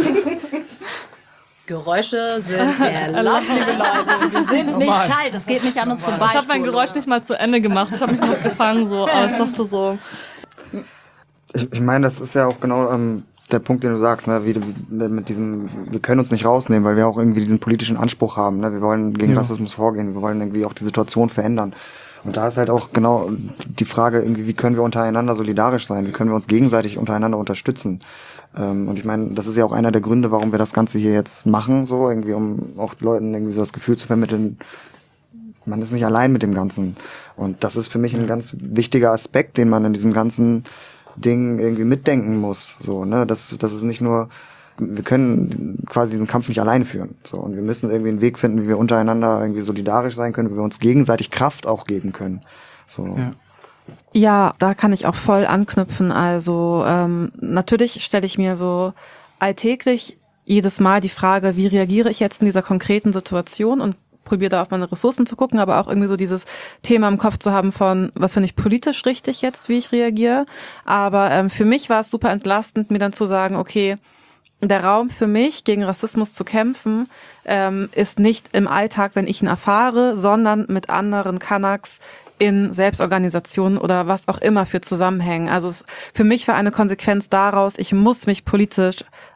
Geräusche sind erlaubt, liebe Leute. Wir sind nicht kalt, es geht nicht an uns vorbei. Ich habe mein Geräusch nicht mal zu Ende gemacht, ich habe mich noch gefangen, so, aber ich dachte so. Ich, ich meine, das ist ja auch genau ähm, der Punkt, den du sagst, ne, wie, wie mit diesem, wir können uns nicht rausnehmen, weil wir auch irgendwie diesen politischen Anspruch haben, ne, wir wollen gegen ja. Rassismus vorgehen, wir wollen irgendwie auch die Situation verändern. Und da ist halt auch genau die Frage, irgendwie, wie können wir untereinander solidarisch sein, wie können wir uns gegenseitig untereinander unterstützen. Ähm, und ich meine, das ist ja auch einer der Gründe, warum wir das Ganze hier jetzt machen, so irgendwie, um auch Leuten irgendwie so das Gefühl zu vermitteln, man ist nicht allein mit dem Ganzen. Und das ist für mich ein ganz wichtiger Aspekt, den man in diesem ganzen Ding irgendwie mitdenken muss. So, ne, das, das ist nicht nur, wir können quasi diesen Kampf nicht alleine führen. So, und wir müssen irgendwie einen Weg finden, wie wir untereinander irgendwie solidarisch sein können, wie wir uns gegenseitig Kraft auch geben können. So. Ja. Ja, da kann ich auch voll anknüpfen. Also ähm, natürlich stelle ich mir so alltäglich jedes Mal die Frage, wie reagiere ich jetzt in dieser konkreten Situation, und probiere da auf meine Ressourcen zu gucken, aber auch irgendwie so dieses Thema im Kopf zu haben von, was finde ich politisch richtig jetzt, wie ich reagiere. Aber ähm, für mich war es super entlastend, mir dann zu sagen, okay, der Raum für mich, gegen Rassismus zu kämpfen, ähm, ist nicht im Alltag, wenn ich ihn erfahre, sondern mit anderen Kanaks in Selbstorganisationen oder was auch immer für Zusammenhängen. Also es, für mich war eine Konsequenz daraus, ich muss mich politisch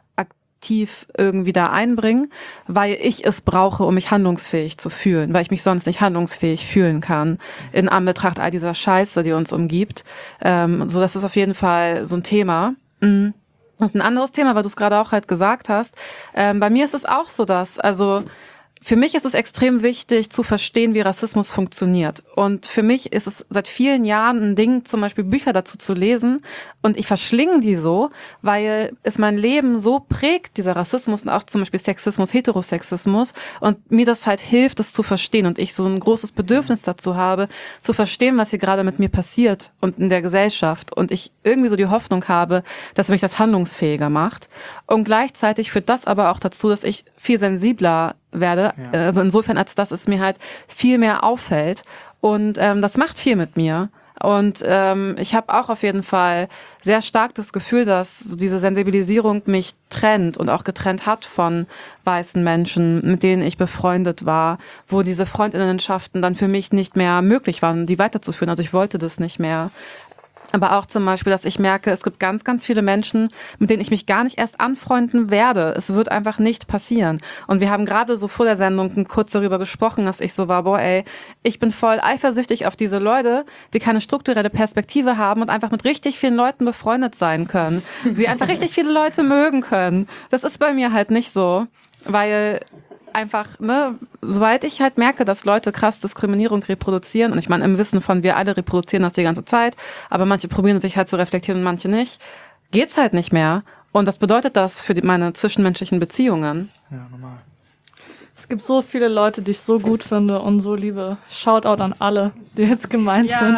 aktiv irgendwie da einbringen, weil ich es brauche, um mich handlungsfähig zu fühlen, weil ich mich sonst nicht handlungsfähig fühlen kann in Anbetracht all dieser Scheiße, die uns umgibt. Ähm, so, das ist auf jeden Fall so ein Thema. Mhm. Und ein anderes Thema, weil du es gerade auch halt gesagt hast, ähm, bei mir ist es auch so, dass, also für mich ist es extrem wichtig zu verstehen, wie Rassismus funktioniert. Und für mich ist es seit vielen Jahren ein Ding, zum Beispiel Bücher dazu zu lesen. Und ich verschlinge die so, weil es mein Leben so prägt, dieser Rassismus und auch zum Beispiel Sexismus, Heterosexismus. Und mir das halt hilft, das zu verstehen. Und ich so ein großes Bedürfnis dazu habe, zu verstehen, was hier gerade mit mir passiert und in der Gesellschaft. Und ich irgendwie so die Hoffnung habe, dass mich das handlungsfähiger macht. Und gleichzeitig führt das aber auch dazu, dass ich viel sensibler werde, ja. Also insofern, als dass es mir halt viel mehr auffällt, und ähm, das macht viel mit mir. Und ähm, ich habe auch auf jeden Fall sehr stark das Gefühl, dass so diese Sensibilisierung mich trennt und auch getrennt hat von weißen Menschen, mit denen ich befreundet war, wo diese Freundinnenschaften dann für mich nicht mehr möglich waren, die weiterzuführen. Also ich wollte das nicht mehr. Aber auch zum Beispiel, dass ich merke, es gibt ganz, ganz viele Menschen, mit denen ich mich gar nicht erst anfreunden werde. Es wird einfach nicht passieren. Und wir haben gerade so vor der Sendung kurz darüber gesprochen, dass ich so war, boah ey, ich bin voll eifersüchtig auf diese Leute, die keine strukturelle Perspektive haben und einfach mit richtig vielen Leuten befreundet sein können. Die einfach richtig viele Leute mögen können. Das ist bei mir halt nicht so, weil einfach, ne, soweit ich halt merke, dass Leute krass Diskriminierung reproduzieren, und ich meine, im Wissen von, wir alle reproduzieren das die ganze Zeit, aber manche probieren sich halt zu reflektieren und manche nicht, geht's halt nicht mehr. Und das bedeutet das für die, meine zwischenmenschlichen Beziehungen. Ja, normal. Es gibt so viele Leute, die ich so gut finde und so liebe. Shoutout an alle, die jetzt gemeint ja.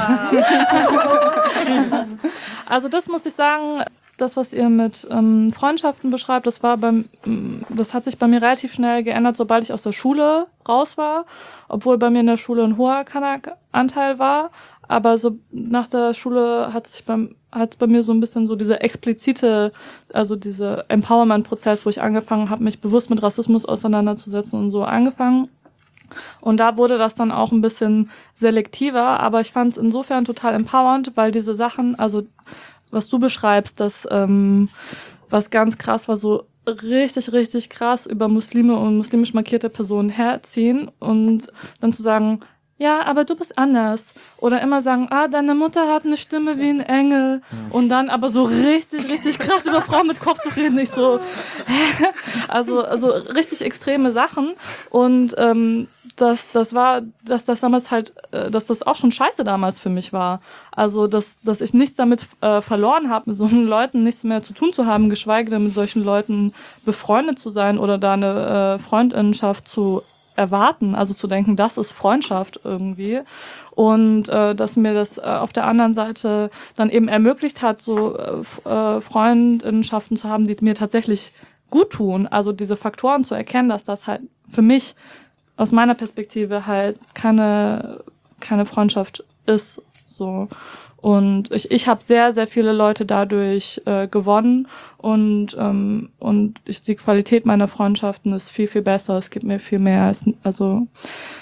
sind. Also das muss ich sagen, das, was ihr mit ähm, Freundschaften beschreibt, das war beim, das hat sich bei mir relativ schnell geändert, sobald ich aus der Schule raus war, obwohl bei mir in der Schule ein hoher Kanak-Anteil war. Aber so nach der Schule hat sich beim, hat bei mir so ein bisschen so diese explizite, also diese Empowerment-Prozess, wo ich angefangen habe, mich bewusst mit Rassismus auseinanderzusetzen und so angefangen. Und da wurde das dann auch ein bisschen selektiver, aber ich fand es insofern total empowernd, weil diese Sachen, also was du beschreibst, das ähm, was ganz krass war, so richtig, richtig krass über Muslime und muslimisch markierte Personen herziehen und dann zu sagen, ja, aber du bist anders. Oder immer sagen, ah, deine Mutter hat eine Stimme wie ein Engel. Und dann aber so richtig, richtig krass über Frauen mit Kopftuch reden. Nicht so, also, also richtig extreme Sachen. Und ähm, das, das war, dass das damals halt, äh, dass das auch schon scheiße damals für mich war. Also, dass, dass ich nichts damit äh, verloren habe, mit solchen Leuten nichts mehr zu tun zu haben, geschweige denn mit solchen Leuten befreundet zu sein oder da eine äh, Freundinnenschaft zu erwarten, also zu denken, das ist Freundschaft irgendwie, und äh, dass mir das äh, auf der anderen Seite dann eben ermöglicht hat, so äh, Freundinnenschaften zu haben, die mir tatsächlich gut tun, also diese Faktoren zu erkennen, dass das halt für mich aus meiner Perspektive halt keine keine Freundschaft ist, so. Und ich, ich habe sehr, sehr viele Leute dadurch äh, gewonnen, und ähm, und ich, die Qualität meiner Freundschaften ist viel, viel besser. Es gibt mir viel mehr. Es, also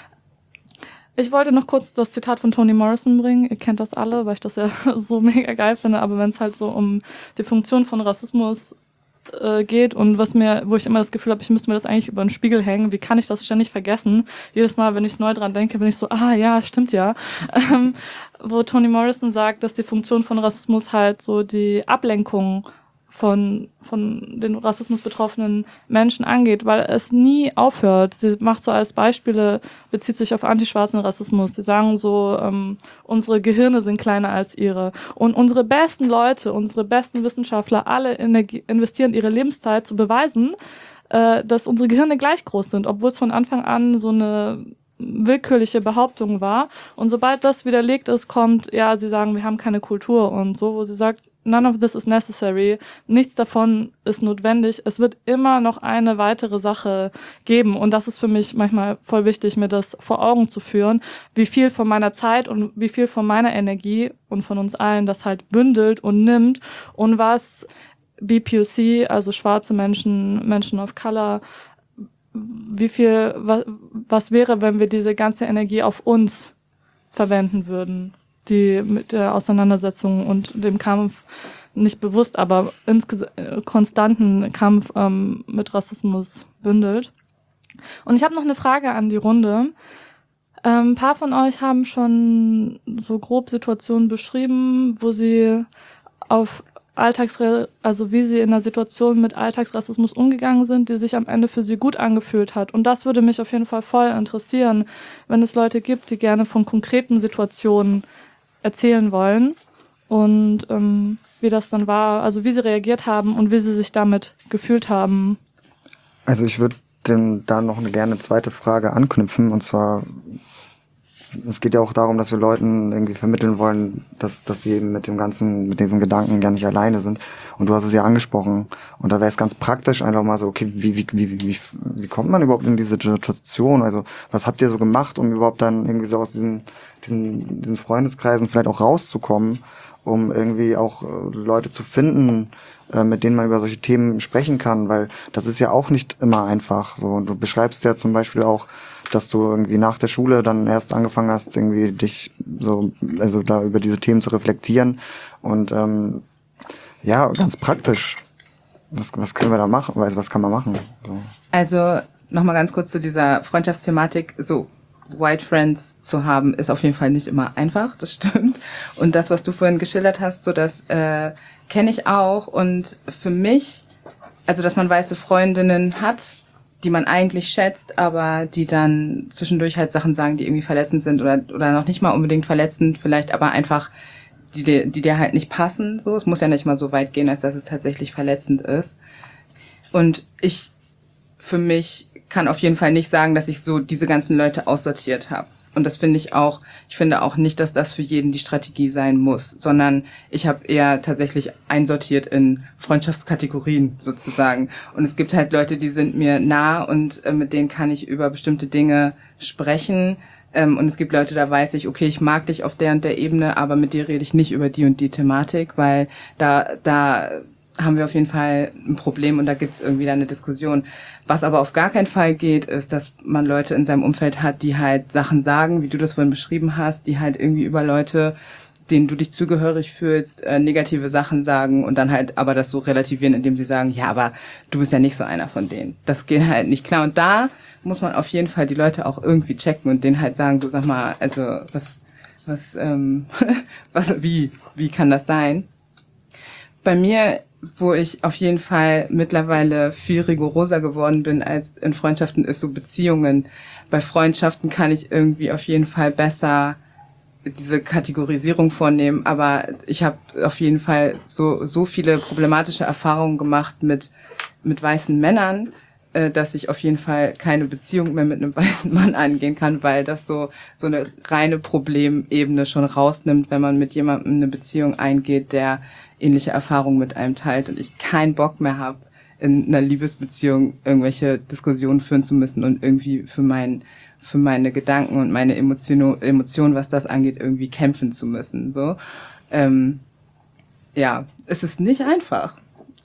ich wollte noch kurz das Zitat von Toni Morrison bringen. Ihr kennt das alle, weil ich das ja so mega geil finde. Aber wenn es halt so um die Funktion von Rassismus äh, geht und was mir, wo ich immer das Gefühl habe, ich müsste mir das eigentlich über den Spiegel hängen. Wie kann ich das ständig vergessen? Jedes Mal, wenn ich neu dran denke, bin ich so, ah ja, stimmt ja. Ähm, wo Toni Morrison sagt, dass die Funktion von Rassismus halt so die Ablenkung von, von den Rassismus betroffenen Menschen angeht, weil es nie aufhört. Sie macht so als Beispiele, bezieht sich auf antischwarzen Rassismus. Sie sagen so, ähm, unsere Gehirne sind kleiner als ihre. Und unsere besten Leute, unsere besten Wissenschaftler, alle Energie, investieren ihre Lebenszeit zu beweisen, äh, dass unsere Gehirne gleich groß sind, obwohl es von Anfang an so eine willkürliche Behauptung war. Und sobald das widerlegt ist, kommt, ja, sie sagen, wir haben keine Kultur und so, wo sie sagt, none of this is necessary. Nichts davon ist notwendig. Es wird immer noch eine weitere Sache geben. Und das ist für mich manchmal voll wichtig, mir das vor Augen zu führen, wie viel von meiner Zeit und wie viel von meiner Energie und von uns allen das halt bündelt und nimmt und was B P O C, also schwarze Menschen, Menschen of Color, wie viel, was, was wäre, wenn wir diese ganze Energie auf uns verwenden würden, die mit der Auseinandersetzung und dem Kampf, nicht bewusst, aber insgesamt konstanten Kampf ähm, mit Rassismus bündelt. Und ich habe noch eine Frage an die Runde. Ähm, ein paar von euch haben schon so grob Situationen beschrieben, wo sie auf Alltagsre also wie sie in der Situation mit Alltagsrassismus umgegangen sind, die sich am Ende für sie gut angefühlt hat. Und das würde mich auf jeden Fall voll interessieren, wenn es Leute gibt, die gerne von konkreten Situationen erzählen wollen und ähm, wie das dann war, also wie sie reagiert haben und wie sie sich damit gefühlt haben. Also ich würde da noch eine gerne zweite Frage anknüpfen, und zwar, es geht ja auch darum, dass wir Leuten irgendwie vermitteln wollen, dass, dass sie eben mit dem ganzen, mit diesen Gedanken gar nicht alleine sind. Und du hast es ja angesprochen. Und da wäre es ganz praktisch einfach mal so, okay, wie, wie, wie, wie, wie kommt man überhaupt in diese Situation? Also, was habt ihr so gemacht, um überhaupt dann irgendwie so aus diesen, diesen, diesen Freundeskreisen vielleicht auch rauszukommen, um irgendwie auch äh, Leute zu finden, äh, mit denen man über solche Themen sprechen kann? Weil das ist ja auch nicht immer einfach. So, und du beschreibst ja zum Beispiel auch, dass du irgendwie nach der Schule dann erst angefangen hast, irgendwie dich so, also da über diese Themen zu reflektieren. Und ähm, ja, ganz praktisch. Was, was können wir da machen? Also was kann man machen? So. Also nochmal ganz kurz zu dieser Freundschaftsthematik. So, White Friends zu haben, ist auf jeden Fall nicht immer einfach, das stimmt. Und das, was du vorhin geschildert hast, so das äh, kenne ich auch. Und für mich, also dass man weiße Freundinnen hat, die man eigentlich schätzt, aber die dann zwischendurch halt Sachen sagen, die irgendwie verletzend sind oder oder noch nicht mal unbedingt verletzend, vielleicht aber einfach, die dir, die dir halt nicht passen. So, es muss ja nicht mal so weit gehen, als dass es tatsächlich verletzend ist. Und ich für mich kann auf jeden Fall nicht sagen, dass ich so diese ganzen Leute aussortiert habe. Und das finde ich auch, ich finde auch nicht, dass das für jeden die Strategie sein muss, sondern ich habe eher tatsächlich einsortiert in Freundschaftskategorien sozusagen. Und es gibt halt Leute, die sind mir nah und äh, mit denen kann ich über bestimmte Dinge sprechen. Ähm, und es gibt Leute, da weiß ich, okay, ich mag dich auf der und der Ebene, aber mit dir rede ich nicht über die und die Thematik, weil da, da haben wir auf jeden Fall ein Problem und da gibt's irgendwie dann eine Diskussion. Was aber auf gar keinen Fall geht, ist, dass man Leute in seinem Umfeld hat, die halt Sachen sagen, wie du das vorhin beschrieben hast, die halt irgendwie über Leute, denen du dich zugehörig fühlst, äh, negative Sachen sagen und dann halt aber das so relativieren, indem sie sagen, ja, aber du bist ja nicht so einer von denen. Das geht halt nicht klar. Und da muss man auf jeden Fall die Leute auch irgendwie checken und denen halt sagen, so sag mal, also was, was, ähm, was, wie, wie kann das sein? Bei mir, wo ich auf jeden Fall mittlerweile viel rigoroser geworden bin als in Freundschaften, ist so Beziehungen. Bei Freundschaften kann ich irgendwie auf jeden Fall besser diese Kategorisierung vornehmen, aber ich habe auf jeden Fall so so viele problematische Erfahrungen gemacht mit mit weißen Männern, äh, dass ich auf jeden Fall keine Beziehung mehr mit einem weißen Mann eingehen kann, weil das so so eine reine Problemebene schon rausnimmt, wenn man mit jemandem eine Beziehung eingeht, der ähnliche Erfahrungen mit einem teilt und ich keinen Bock mehr habe, in einer Liebesbeziehung irgendwelche Diskussionen führen zu müssen und irgendwie für mein für meine Gedanken und meine Emotionen, Emotionen, was das angeht, irgendwie kämpfen zu müssen. So, ähm, ja, es ist nicht einfach.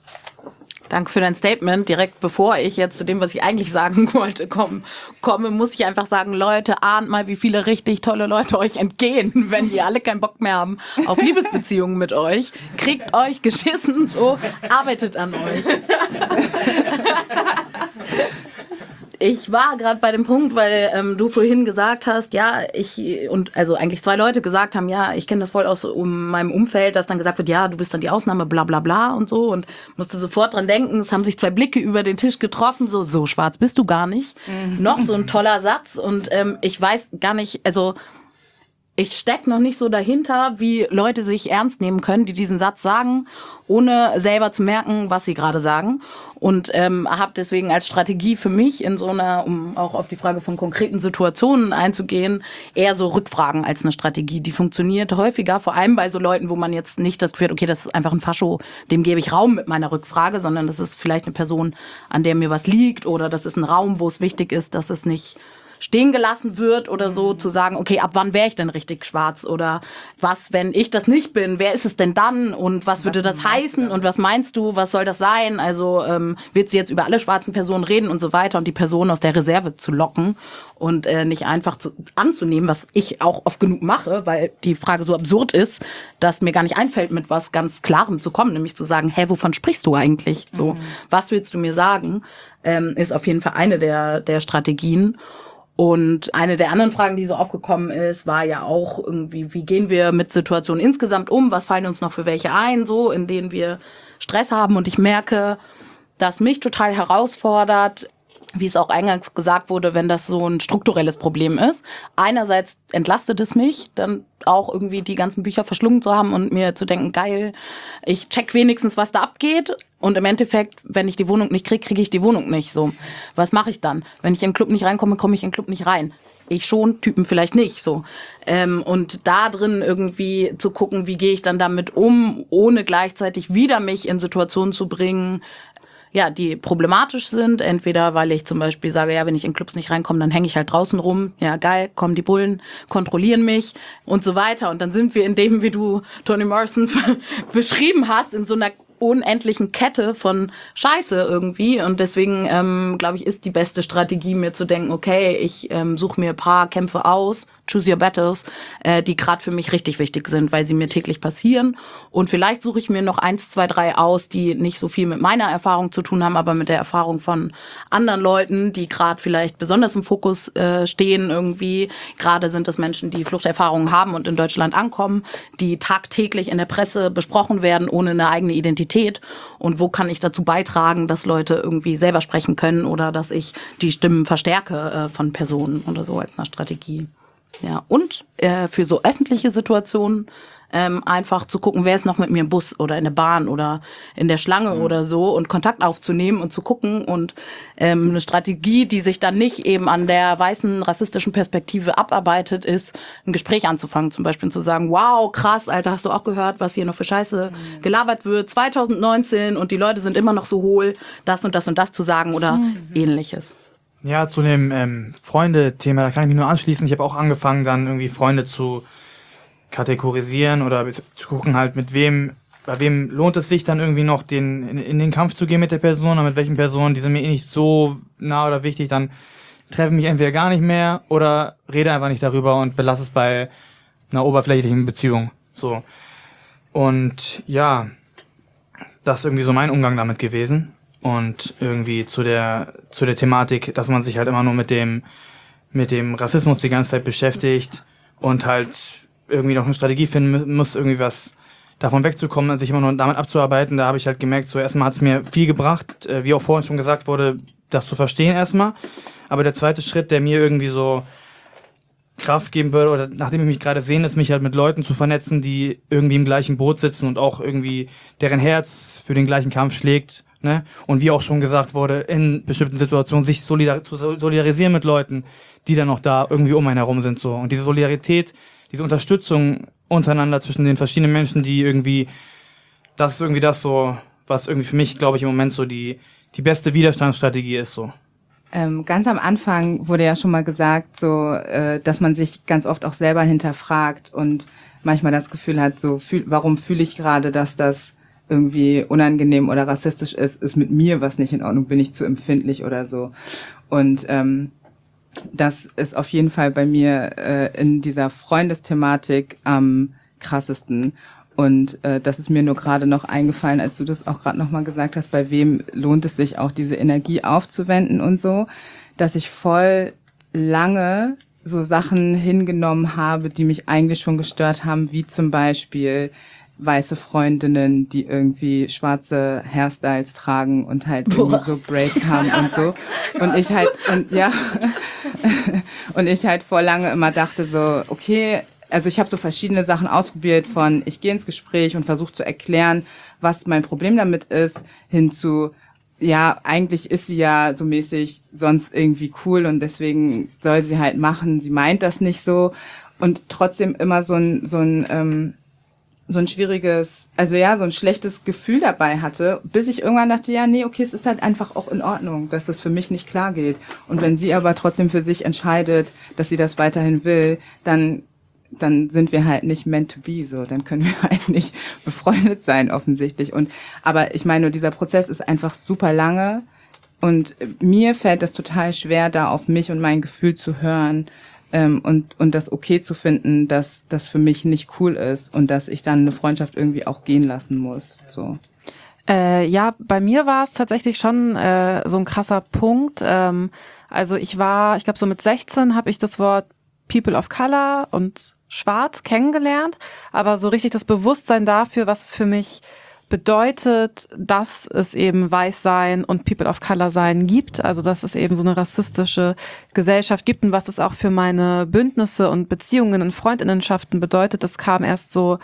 Danke für dein Statement. Direkt bevor ich jetzt zu dem, was ich eigentlich sagen wollte, komme, komme, muss ich einfach sagen, Leute, ahnt mal, wie viele richtig tolle Leute euch entgehen, wenn die alle keinen Bock mehr haben auf Liebesbeziehungen mit euch. Kriegt euch geschissen, so, arbeitet an euch. Ich war gerade bei dem Punkt, weil ähm, du vorhin gesagt hast, ja, ich und also eigentlich zwei Leute gesagt haben, ja, ich kenne das voll aus um meinem Umfeld, dass dann gesagt wird, ja, du bist dann die Ausnahme, bla bla bla und so und musste sofort dran denken, es haben sich zwei Blicke über den Tisch getroffen, so so schwarz bist du gar nicht. Mhm. Noch so ein toller Satz und ähm, ich weiß gar nicht, also ich steck noch nicht so dahinter, wie Leute sich ernst nehmen können, die diesen Satz sagen, ohne selber zu merken, was sie gerade sagen. Und ähm, habe deswegen als Strategie für mich in so einer, um auch auf die Frage von konkreten Situationen einzugehen, eher so Rückfragen als eine Strategie. Die funktioniert häufiger, vor allem bei so Leuten, wo man jetzt nicht das Gefühl hat, okay, das ist einfach ein Fascho, dem gebe ich Raum mit meiner Rückfrage, sondern das ist vielleicht eine Person, an der mir was liegt oder das ist ein Raum, wo es wichtig ist, dass es nicht stehen gelassen wird oder so, zu sagen, okay, ab wann wäre ich denn richtig schwarz oder was, wenn ich das nicht bin, wer ist es denn dann und was würde das heißen und was meinst du, was soll das sein? Also ähm, willst du jetzt über alle schwarzen Personen reden und so weiter und die Person aus der Reserve zu locken und äh, nicht einfach zu, anzunehmen, was ich auch oft genug mache, weil die Frage so absurd ist, dass mir gar nicht einfällt, mit was ganz Klarem zu kommen, nämlich zu sagen, hä, wovon sprichst du eigentlich? So, mhm. Was willst du mir sagen? Ähm, ist auf jeden Fall eine der der Strategien. Und eine der anderen Fragen, die so aufgekommen ist, war ja auch irgendwie, wie gehen wir mit Situationen insgesamt um? Was fallen uns noch für welche ein, so, in denen wir Stress haben? Und ich merke, dass mich total herausfordert, wie es auch eingangs gesagt wurde, wenn das so ein strukturelles Problem ist. Einerseits entlastet es mich, dann auch irgendwie die ganzen Bücher verschlungen zu haben und mir zu denken, geil, ich check wenigstens, was da abgeht. Und im Endeffekt, wenn ich die Wohnung nicht kriege, kriege ich die Wohnung nicht. So, was mache ich dann? Wenn ich in den Club nicht reinkomme, komme ich in den Club nicht rein. Ich schon, Typen vielleicht nicht. So ähm, und da drin irgendwie zu gucken, wie gehe ich dann damit um, ohne gleichzeitig wieder mich in Situationen zu bringen, ja, die problematisch sind. Entweder, weil ich zum Beispiel sage, ja, wenn ich in Clubs nicht reinkomme, dann hänge ich halt draußen rum. Ja, geil, kommen die Bullen, kontrollieren mich und so weiter. Und dann sind wir in dem, wie du Toni Morrison beschrieben hast, in so einer unendlichen Kette von Scheiße irgendwie. Und deswegen, ähm, glaube ich, ist die beste Strategie, mir zu denken, okay, ich ähm, suche mir ein paar Kämpfe aus, choose your battles, äh, die gerade für mich richtig wichtig sind, weil sie mir täglich passieren. Und vielleicht suche ich mir noch eins, zwei, drei aus, die nicht so viel mit meiner Erfahrung zu tun haben, aber mit der Erfahrung von anderen Leuten, die gerade vielleicht besonders im Fokus äh, stehen irgendwie. Gerade sind das Menschen, die Fluchterfahrungen haben und in Deutschland ankommen, die tagtäglich in der Presse besprochen werden, ohne eine eigene Identität. Und wo kann ich dazu beitragen, dass Leute irgendwie selber sprechen können oder dass ich die Stimmen verstärke äh, von Personen oder so als eine Strategie. Ja, und äh, für so öffentliche Situationen ähm, einfach zu gucken, wer ist noch mit mir im Bus oder in der Bahn oder in der Schlange mhm. oder so und Kontakt aufzunehmen und zu gucken und ähm, eine Strategie, die sich dann nicht eben an der weißen rassistischen Perspektive abarbeitet, ist, ein Gespräch anzufangen, zum Beispiel zu sagen, wow, krass, Alter, hast du auch gehört, was hier noch für Scheiße mhm. gelabert wird, zwanzig neunzehn und die Leute sind immer noch so hohl, das und das und das zu sagen oder mhm. Ähnliches. Ja, zu dem ähm, Freunde-Thema, da kann ich mich nur anschließen. Ich habe auch angefangen, dann irgendwie Freunde zu kategorisieren oder zu gucken halt, mit wem, bei wem lohnt es sich dann irgendwie noch den in, in den Kampf zu gehen mit der Person oder mit welchen Personen, die sind mir eh nicht so nah oder wichtig, dann treffe ich mich entweder gar nicht mehr oder rede einfach nicht darüber und belasse es bei einer oberflächlichen Beziehung. So. Und ja, das ist irgendwie so mein Umgang damit gewesen. Und irgendwie zu der zu der Thematik, dass man sich halt immer nur mit dem mit dem Rassismus die ganze Zeit beschäftigt und halt irgendwie noch eine Strategie finden muss, irgendwie was davon wegzukommen, sich immer nur damit abzuarbeiten. Da habe ich halt gemerkt, so erstmal hat es mir viel gebracht, wie auch vorhin schon gesagt wurde, das zu verstehen erstmal. Aber der zweite Schritt, der mir irgendwie so Kraft geben würde, oder nachdem ich mich gerade sehe, ist mich halt mit Leuten zu vernetzen, die irgendwie im gleichen Boot sitzen und auch irgendwie deren Herz für den gleichen Kampf schlägt. Ne? Und wie auch schon gesagt wurde, in bestimmten Situationen sich solidar- zu solidarisieren mit Leuten, die dann noch da irgendwie um einen herum sind. So. Und diese Solidarität, diese Unterstützung untereinander zwischen den verschiedenen Menschen, die irgendwie, das ist irgendwie das so, was irgendwie für mich, glaube ich, im Moment so die, die beste Widerstandsstrategie ist. So. Ähm, ganz am Anfang wurde ja schon mal gesagt, so, äh, dass man sich ganz oft auch selber hinterfragt und manchmal das Gefühl hat, so, fühl, warum fühle ich gerade, dass das irgendwie unangenehm oder rassistisch ist, ist mit mir was nicht in Ordnung, bin ich zu empfindlich oder so. Und ähm, das ist auf jeden Fall bei mir äh, in dieser Freundesthematik am krassesten. Und äh, das ist mir nur gerade noch eingefallen, als du das auch gerade nochmal gesagt hast, bei wem lohnt es sich auch, diese Energie aufzuwenden und so, dass ich voll lange so Sachen hingenommen habe, die mich eigentlich schon gestört haben, wie zum Beispiel weiße Freundinnen, die irgendwie schwarze Hairstyles tragen und halt irgendwie so Braids haben und so. Und ich halt, und ja, und ich halt vor lange immer dachte so, okay, also ich habe so verschiedene Sachen ausprobiert, von ich gehe ins Gespräch und versuche zu erklären, was mein Problem damit ist, hin zu, ja, eigentlich ist sie ja so mäßig sonst irgendwie cool und deswegen soll sie halt machen, sie meint das nicht so. Und trotzdem immer so ein, so ein, ähm, so ein schwieriges, also ja, so ein schlechtes Gefühl dabei hatte, bis ich irgendwann dachte, ja, nee, okay, es ist halt einfach auch in Ordnung, dass das für mich nicht klar geht. Und wenn sie aber trotzdem für sich entscheidet, dass sie das weiterhin will, dann dann sind wir halt nicht meant to be, so, dann können wir halt nicht befreundet sein, offensichtlich. Und, aber ich meine, nur dieser Prozess ist einfach super lange und mir fällt das total schwer, da auf mich und mein Gefühl zu hören, ähm, und, und das okay zu finden, dass das für mich nicht cool ist und dass ich dann eine Freundschaft irgendwie auch gehen lassen muss, so. Äh, ja, bei mir war es tatsächlich schon äh, so ein krasser Punkt. Ähm, also ich war, ich glaube so mit sechzehn habe ich das Wort People of Color und Schwarz kennengelernt, aber so richtig das Bewusstsein dafür, was es für mich bedeutet, dass es eben Weißsein und People of Color sein gibt, also dass es eben so eine rassistische Gesellschaft gibt und was es auch für meine Bündnisse und Beziehungen und Freundinnenschaften bedeutet, das kam erst so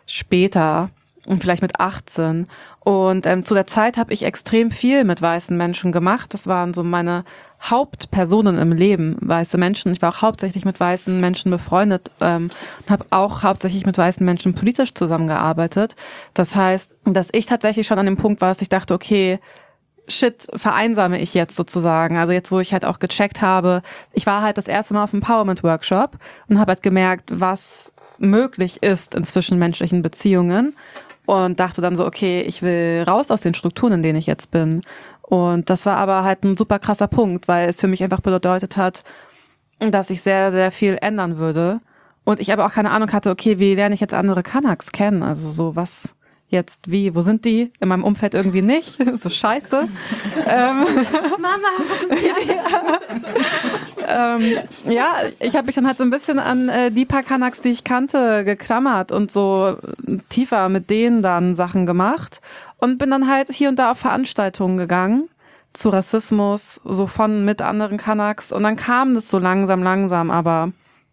später und vielleicht mit achtzehn. Und ähm, zu der Zeit habe ich extrem viel mit weißen Menschen gemacht. Das waren so meine Hauptpersonen im Leben, weiße Menschen. Ich war auch hauptsächlich mit weißen Menschen befreundet ähm, und habe auch hauptsächlich mit weißen Menschen politisch zusammengearbeitet. Das heißt, dass ich tatsächlich schon an dem Punkt war, dass ich dachte, okay, shit, vereinsame ich jetzt sozusagen. Also jetzt, wo ich halt auch gecheckt habe, ich war halt das erste Mal auf einem Empowerment-Workshop und habe halt gemerkt, was möglich ist in zwischenmenschlichen Beziehungen. Und dachte dann so, okay, ich will raus aus den Strukturen, in denen ich jetzt bin. Und das war aber halt ein super krasser Punkt, weil es für mich einfach bedeutet hat, dass ich sehr, sehr viel ändern würde. Und ich aber auch keine Ahnung hatte, okay, wie lerne ich jetzt andere Kanaks kennen? Also so was jetzt, wie, wo sind die? In meinem Umfeld irgendwie nicht. So scheiße. ähm, Mama, ja, ja. ähm, ja, ich habe mich dann halt so ein bisschen an äh, die paar Kanaks, die ich kannte, geklammert und so tiefer mit denen dann Sachen gemacht und bin dann halt hier und da auf Veranstaltungen gegangen zu Rassismus, so von mit anderen Kanaks und dann kam das so langsam, langsam, aber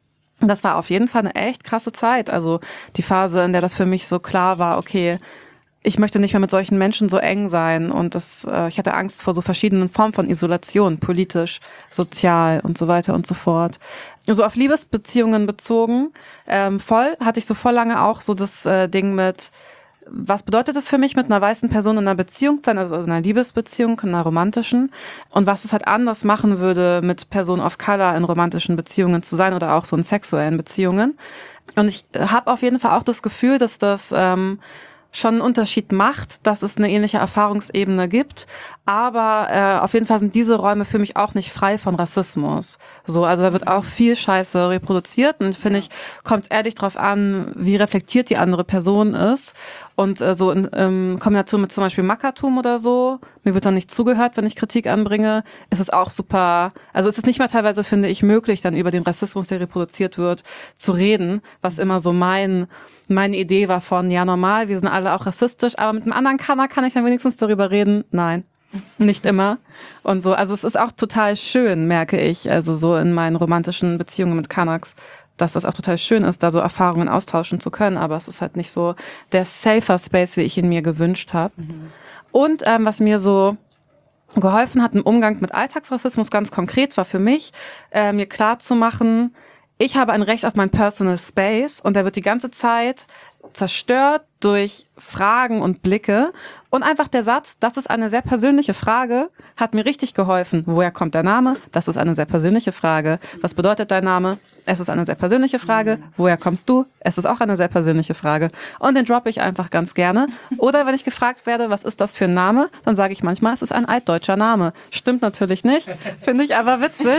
das war auf jeden Fall eine echt krasse Zeit. Also die Phase, in der das für mich so klar war, okay, ich möchte nicht mehr mit solchen Menschen so eng sein. Und das, äh, ich hatte Angst vor so verschiedenen Formen von Isolation, politisch, sozial und so weiter und so fort. So auf Liebesbeziehungen bezogen, ähm, voll, hatte ich so voll lange auch so das äh, Ding mit, was bedeutet es für mich, mit einer weißen Person in einer Beziehung zu sein, also in einer Liebesbeziehung, in einer romantischen, und was es halt anders machen würde, mit Personen of Color in romantischen Beziehungen zu sein oder auch so in sexuellen Beziehungen. Und ich habe auf jeden Fall auch das Gefühl, dass das ähm, schon einen Unterschied macht, dass es eine ähnliche Erfahrungsebene gibt, aber äh, auf jeden Fall sind diese Räume für mich auch nicht frei von Rassismus. So, also da wird auch viel Scheiße reproduziert und finde ich, kommt es ehrlich drauf an, wie reflektiert die andere Person ist und äh, so in ähm, Kombination mit zum Beispiel Mackertum oder so, mir wird dann nicht zugehört, wenn ich Kritik anbringe, ist es auch super, also es ist nicht mal teilweise, finde ich, möglich, dann über den Rassismus, der reproduziert wird, zu reden, was immer so mein meine Idee war von, ja normal, wir sind alle auch rassistisch, aber mit einem anderen Kanak kann ich dann wenigstens darüber reden. Nein, nicht immer. Und so, also es ist auch total schön, merke ich, also so in meinen romantischen Beziehungen mit Kanaks, dass das auch total schön ist, da so Erfahrungen austauschen zu können, aber es ist halt nicht so der safer Space, wie ich ihn mir gewünscht habe. Mhm. Und ähm, was mir so geholfen hat im Umgang mit Alltagsrassismus ganz konkret war für mich, äh, mir klar zu machen, ich habe ein Recht auf mein Personal Space und der wird die ganze Zeit zerstört durch Fragen und Blicke. Und einfach der Satz, das ist eine sehr persönliche Frage, hat mir richtig geholfen. Woher kommt der Name? Das ist eine sehr persönliche Frage. Was bedeutet dein Name? Es ist eine sehr persönliche Frage. Woher kommst du? Es ist auch eine sehr persönliche Frage. Und den droppe ich einfach ganz gerne. Oder wenn ich gefragt werde, was ist das für ein Name, dann sage ich manchmal, es ist ein altdeutscher Name. Stimmt natürlich nicht, finde ich aber witzig.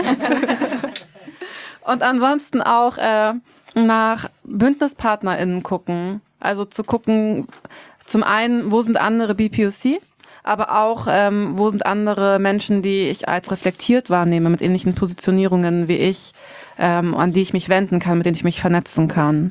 Und ansonsten auch äh, nach BündnispartnerInnen gucken. Also zu gucken, zum einen, wo sind andere B P O C, aber auch, ähm, wo sind andere Menschen, die ich als reflektiert wahrnehme, mit ähnlichen Positionierungen wie ich, ähm, an die ich mich wenden kann, mit denen ich mich vernetzen kann.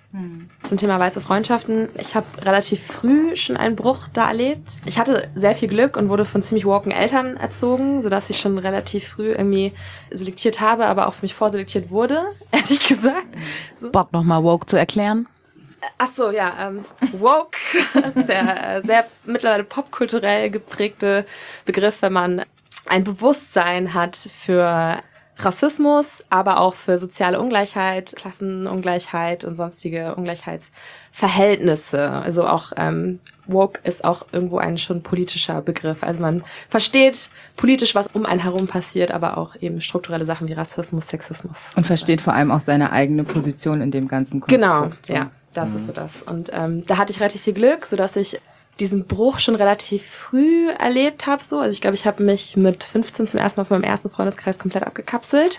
Zum Thema weiße Freundschaften. Ich habe relativ früh schon einen Bruch da erlebt. Ich hatte sehr viel Glück und wurde von ziemlich woken Eltern erzogen, sodass ich schon relativ früh irgendwie selektiert habe, aber auch für mich vorselektiert wurde, ehrlich gesagt. So. Bock nochmal woke zu erklären? Ach so, ja, ähm, woke ist der äh, sehr mittlerweile popkulturell geprägte Begriff, wenn man ein Bewusstsein hat für Rassismus, aber auch für soziale Ungleichheit, Klassenungleichheit und sonstige Ungleichheitsverhältnisse. Also auch ähm, woke ist auch irgendwo ein schon politischer Begriff. Also man versteht politisch, was um einen herum passiert, aber auch eben strukturelle Sachen wie Rassismus, Sexismus. Und versteht vor allem auch seine eigene Position in dem ganzen Konstrukt. Genau, so. ja, das Mhm. ist so das. Und ähm, da hatte ich relativ viel Glück, sodass ich diesen Bruch schon relativ früh erlebt habe. So. Also ich glaube, ich habe mich mit fünfzehn zum ersten Mal von meinem ersten Freundeskreis komplett abgekapselt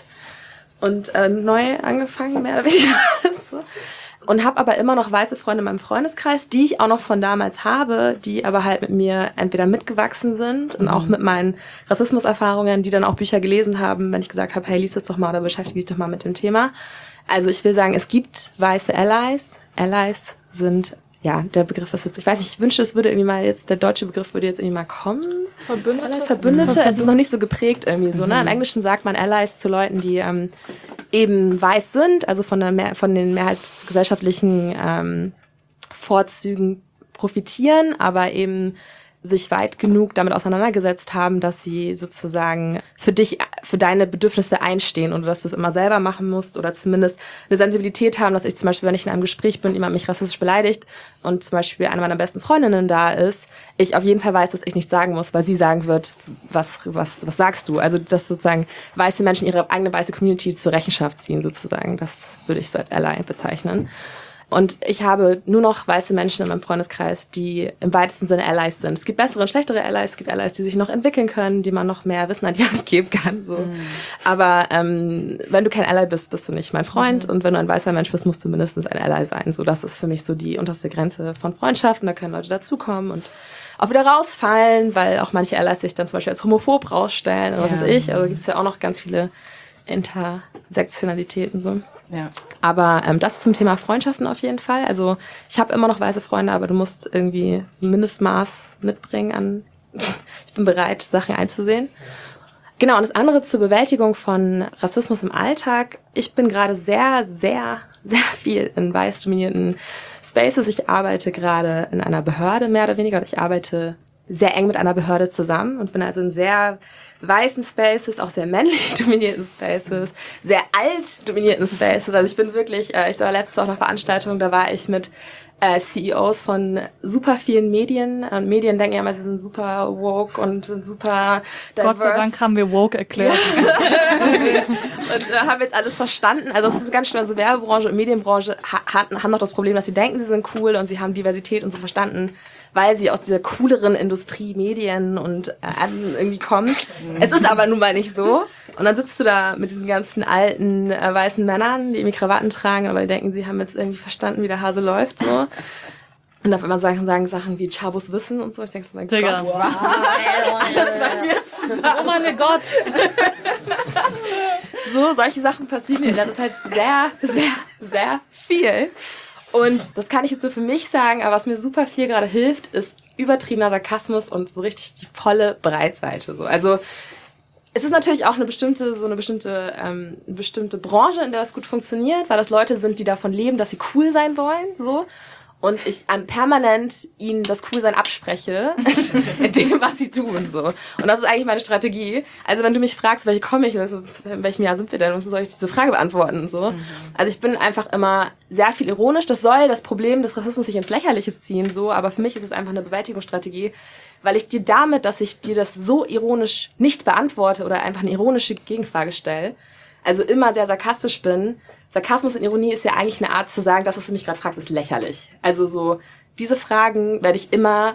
und äh, neu angefangen, mehr oder weniger. So. Und habe aber immer noch weiße Freunde in meinem Freundeskreis, die ich auch noch von damals habe, die aber halt mit mir entweder mitgewachsen sind und Mhm. auch mit meinen Rassismuserfahrungen, die dann auch Bücher gelesen haben, wenn ich gesagt habe, hey, lies das doch mal oder beschäftige dich doch mal mit dem Thema. Also ich will sagen, es gibt weiße Allies. Allies sind, ja, der Begriff ist jetzt, ich weiß nicht, ich wünschte, es würde irgendwie mal jetzt, der deutsche Begriff würde jetzt irgendwie mal kommen. Verbündete? Allies, Verbündete, es ist noch nicht so geprägt irgendwie so, ne? Im Englischen sagt man Allies zu Leuten, die ähm, eben weiß sind, also von, der Mehr- von den mehrheitsgesellschaftlichen ähm, Vorzügen profitieren, aber eben sich weit genug damit auseinandergesetzt haben, dass sie sozusagen für dich, für deine Bedürfnisse einstehen oder dass du es immer selber machen musst oder zumindest eine Sensibilität haben, dass ich zum Beispiel, wenn ich in einem Gespräch bin, jemand mich rassistisch beleidigt und zum Beispiel eine meiner besten Freundinnen da ist, ich auf jeden Fall weiß, dass ich nichts sagen muss, weil sie sagen wird, was, was, was sagst du? Also, dass sozusagen weiße Menschen ihre eigene weiße Community zur Rechenschaft ziehen sozusagen. Das würde ich so als Ally bezeichnen. Und ich habe nur noch weiße Menschen in meinem Freundeskreis, die im weitesten Sinne Allies sind. Es gibt bessere und schlechtere Allies, es gibt Allies, die sich noch entwickeln können, die man noch mehr Wissen an die Hand geben kann. So. Mm. Aber ähm, wenn du kein Ally bist, bist du nicht mein Freund. Mm. Und wenn du ein weißer Mensch bist, musst du mindestens ein Ally sein. So, das ist für mich so die unterste Grenze von Freundschaften. Da können Leute dazukommen und auch wieder rausfallen, weil auch manche Allies sich dann zum Beispiel als homophob rausstellen oder was Ja. weiß ich. Also gibt es ja auch noch ganz viele Intersektionalitäten so. Ja. Aber ähm, das zum Thema Freundschaften auf jeden Fall. Also ich habe immer noch weiße Freunde, aber du musst irgendwie so ein Mindestmaß mitbringen an, ich bin bereit, Sachen einzusehen. Genau, und das andere zur Bewältigung von Rassismus im Alltag. Ich bin gerade sehr, sehr, sehr viel in weiß dominierten Spaces. Ich arbeite gerade in einer Behörde, mehr oder weniger, und ich arbeite sehr eng mit einer Behörde zusammen und bin also in sehr weißen Spaces, auch sehr männlich dominierten Spaces, sehr alt dominierten Spaces. Also ich bin wirklich, äh, ich war letztens auf einer Veranstaltung, da war ich mit äh, C E Os von super vielen Medien. Und Medien denken ja immer, sie sind super woke und sind super diverse. Gott sei Dank haben wir woke erklärt. Und äh, haben jetzt alles verstanden. Also es ist ganz schön, also Werbebranche und Medienbranche ha- haben noch das Problem, dass sie denken, sie sind cool und sie haben Diversität und so verstanden, weil sie aus dieser cooleren Industrie, Medien und äh, irgendwie kommt. Es ist aber nun mal nicht so. Und dann sitzt du da mit diesen ganzen alten äh, weißen Männern, die irgendwie Krawatten tragen, aber die denken, sie haben jetzt irgendwie verstanden, wie der Hase läuft, so. Und auf einmal sagen, sagen Sachen wie Chabos Wissen und so. Ich denke so, mein Digga. Gott, alles bei mir zusammen. Oh mein Gott. So, solche Sachen passieren mir in letzter Zeit sehr, sehr, sehr viel. Und das kann ich jetzt so für mich sagen, aber was mir super viel gerade hilft, ist übertriebener Sarkasmus und so richtig die volle Breitseite. So. Also es ist natürlich auch eine bestimmte, so eine bestimmte, ähm, eine bestimmte Branche, in der das gut funktioniert, weil das Leute sind, die davon leben, dass sie cool sein wollen, so. Und ich an permanent ihnen das Coolsein abspreche, in dem, was sie tun, so. Und das ist eigentlich meine Strategie. Also wenn du mich fragst, welche komme ich, also, in welchem Jahr sind wir denn, und so soll ich diese Frage beantworten, so. Mhm. Also ich bin einfach immer sehr viel ironisch. Das soll das Problem des Rassismus nicht ins Lächerliche ziehen, so. Aber für mich ist es einfach eine Bewältigungsstrategie, weil ich dir damit, dass ich dir das so ironisch nicht beantworte oder einfach eine ironische Gegenfrage stelle, also immer sehr sarkastisch bin. Sarkasmus und Ironie ist ja eigentlich eine Art zu sagen, das, was du mich gerade fragst, ist lächerlich. Also so, diese Fragen werde ich immer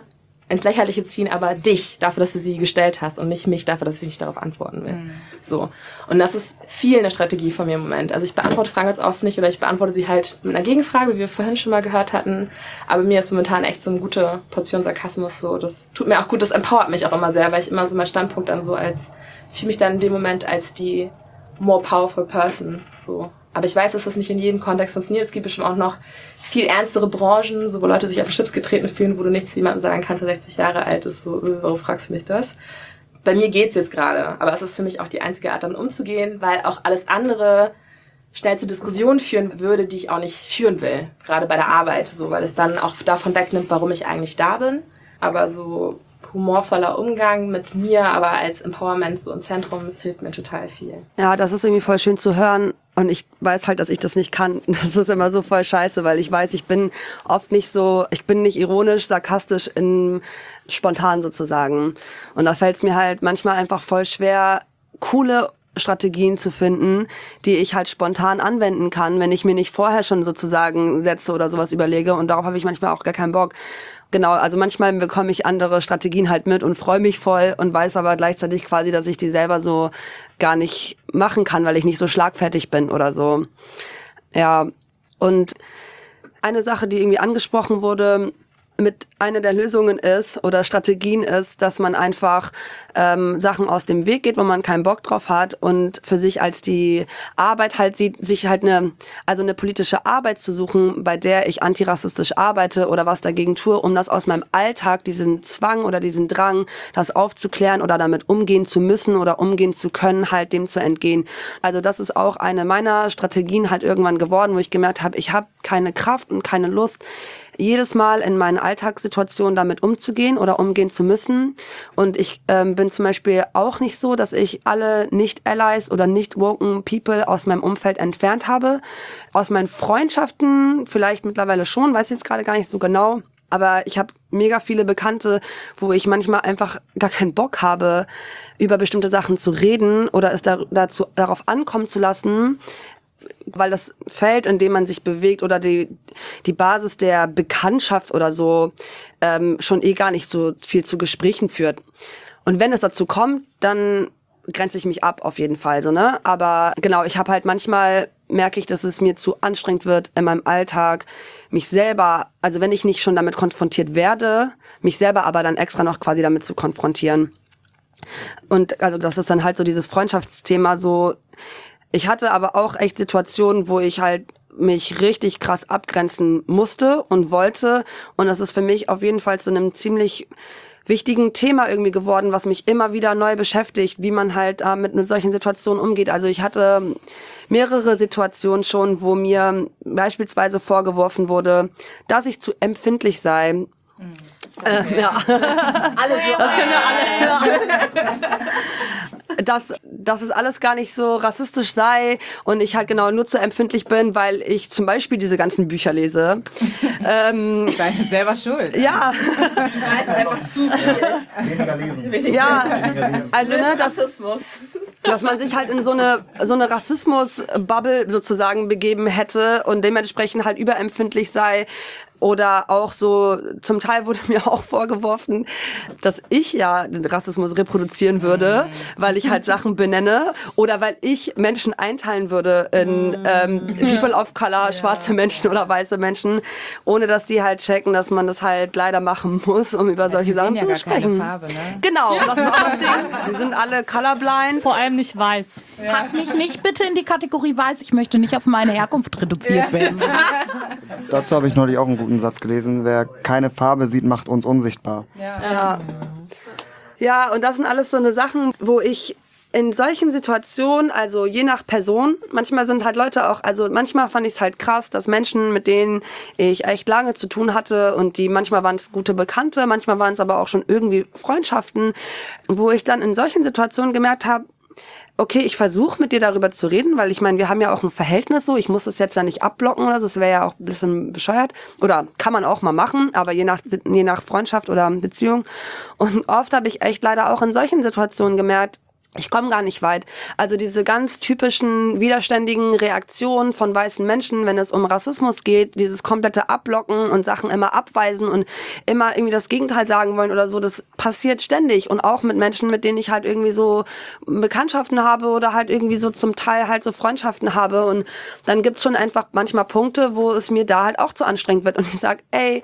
ins Lächerliche ziehen, aber dich dafür, dass du sie gestellt hast und nicht mich dafür, dass ich nicht darauf antworten will. Mhm. So. Und das ist viel eine Strategie von mir im Moment. Also ich beantworte Fragen ganz oft nicht oder ich beantworte sie halt mit einer Gegenfrage, wie wir vorhin schon mal gehört hatten. Aber mir ist momentan echt so eine gute Portion Sarkasmus so. Das tut mir auch gut, das empowert mich auch immer sehr, weil ich immer so meinen Standpunkt dann so als, fühle mich dann in dem Moment als die more powerful person, so. Aber ich weiß, dass das nicht in jedem Kontext funktioniert. Es gibt bestimmt auch noch viel ernstere Branchen, so wo Leute sich auf den Schlips getreten fühlen, wo du nichts zu jemandem sagen kannst, der sechzig Jahre alt ist, so, warum fragst du mich das? Bei mir geht's jetzt gerade, aber es ist für mich auch die einzige Art, damit umzugehen, weil auch alles andere schnell zu Diskussionen führen würde, die ich auch nicht führen will, gerade bei der Arbeit, so, weil es dann auch davon wegnimmt, warum ich eigentlich da bin. Aber so humorvoller Umgang mit mir, aber als Empowerment so im Zentrum, das hilft mir total viel. Ja, das ist irgendwie voll schön zu hören. Und ich weiß halt, dass ich das nicht kann. Das ist immer so voll scheiße, weil ich weiß, ich bin oft nicht so, ich bin nicht ironisch, sarkastisch, in spontan sozusagen. Und da fällt es mir halt manchmal einfach voll schwer, coole Strategien zu finden, die ich halt spontan anwenden kann, wenn ich mir nicht vorher schon sozusagen Sätze oder sowas überlege. Und darauf habe ich manchmal auch gar keinen Bock. Genau, also manchmal bekomme ich andere Strategien halt mit und freue mich voll und weiß aber gleichzeitig quasi, dass ich die selber so gar nicht machen kann, weil ich nicht so schlagfertig bin oder so. Ja, und eine Sache, die irgendwie angesprochen wurde, mit einer der Lösungen ist oder Strategien ist, dass man einfach ähm, Sachen aus dem Weg geht, wo man keinen Bock drauf hat und für sich als die Arbeit halt sieht, sich halt eine, also eine politische Arbeit zu suchen, bei der ich antirassistisch arbeite oder was dagegen tue, um das aus meinem Alltag, diesen Zwang oder diesen Drang, das aufzuklären oder damit umgehen zu müssen oder umgehen zu können, halt dem zu entgehen. Also das ist auch eine meiner Strategien halt irgendwann geworden, wo ich gemerkt habe, ich habe keine Kraft und keine Lust, jedes Mal in meinen Alltagssituationen damit umzugehen oder umgehen zu müssen. Und ich ähm, bin zum Beispiel auch nicht so, dass ich alle Nicht-Allies oder nicht-woken People aus meinem Umfeld entfernt habe. Aus meinen Freundschaften vielleicht mittlerweile schon, weiß ich jetzt gerade gar nicht so genau. Aber ich habe mega viele Bekannte, wo ich manchmal einfach gar keinen Bock habe, über bestimmte Sachen zu reden oder es da, dazu, darauf ankommen zu lassen, weil das Feld, in dem man sich bewegt oder die die Basis der Bekanntschaft oder so ähm, schon eh gar nicht so viel zu Gesprächen führt. Und wenn es dazu kommt, dann grenze ich mich ab auf jeden Fall, so, ne? Aber genau, ich habe halt manchmal, merke ich, dass es mir zu anstrengend wird in meinem Alltag, mich selber, also wenn ich nicht schon damit konfrontiert werde, mich selber aber dann extra noch quasi damit zu konfrontieren. Und also das ist dann halt so dieses Freundschaftsthema so. Ich hatte aber auch echt Situationen, wo ich halt mich richtig krass abgrenzen musste und wollte. Und das ist für mich auf jeden Fall zu einem ziemlich wichtigen Thema irgendwie geworden, was mich immer wieder neu beschäftigt, wie man halt äh, mit, mit solchen Situationen umgeht. Also ich hatte mehrere Situationen schon, wo mir beispielsweise vorgeworfen wurde, dass ich zu empfindlich sei. Mhm. Äh, ja, alles so. Das können wir alle. Ja. Dass, dass es alles gar nicht so rassistisch sei und ich halt genau nur zu empfindlich bin, weil ich zum Beispiel diese ganzen Bücher lese. ähm, Deine selber schuld. Ja. Du weißt einfach zu viel. Weniger lesen. Weniger Ja, lesen. also ne, dass, Rassismus. dass man sich halt in so eine so eine Rassismus-Bubble sozusagen begeben hätte und dementsprechend halt überempfindlich sei. Oder auch so, zum Teil wurde mir auch vorgeworfen, dass ich ja den Rassismus reproduzieren würde, weil ich halt Sachen benenne oder weil ich Menschen einteilen würde in ähm, People of Color, ja. Schwarze Menschen oder weiße Menschen, ohne dass die halt checken, dass man das halt leider machen muss, um über ja, solche Sachen ja zu gar sprechen. Keine Farbe, ne? Genau, ja. Das ist auch das Ding. Die sind alle colorblind. Vor allem nicht weiß. Ja. Pack mich nicht bitte in die Kategorie weiß, ich möchte nicht auf meine Herkunft reduziert ja. werden. Dazu habe ich neulich auch einen guten Satz gelesen. Wer keine Farbe sieht, macht uns unsichtbar. Ja. Ja. Ja, und das sind alles so eine Sachen, wo ich in solchen Situationen, also je nach Person, manchmal sind halt Leute auch, also manchmal fand ich es halt krass, dass Menschen, mit denen ich echt lange zu tun hatte und die manchmal waren es gute Bekannte, manchmal waren es aber auch schon irgendwie Freundschaften, wo ich dann in solchen Situationen gemerkt habe, okay, ich versuche mit dir darüber zu reden, weil ich meine, wir haben ja auch ein Verhältnis so, ich muss das jetzt ja nicht abblocken oder so, das wäre ja auch ein bisschen bescheuert. Oder kann man auch mal machen, aber je nach, je nach Freundschaft oder Beziehung. Und oft habe ich echt leider auch in solchen Situationen gemerkt, ich komme gar nicht weit. Also diese ganz typischen widerständigen Reaktionen von weißen Menschen, wenn es um Rassismus geht, dieses komplette Ablocken und Sachen immer abweisen und immer irgendwie das Gegenteil sagen wollen oder so, das passiert ständig. Und auch mit Menschen, mit denen ich halt irgendwie so Bekanntschaften habe oder halt irgendwie so zum Teil halt so Freundschaften habe. Und dann gibt's schon einfach manchmal Punkte, wo es mir da halt auch zu anstrengend wird. Und ich sag, ey,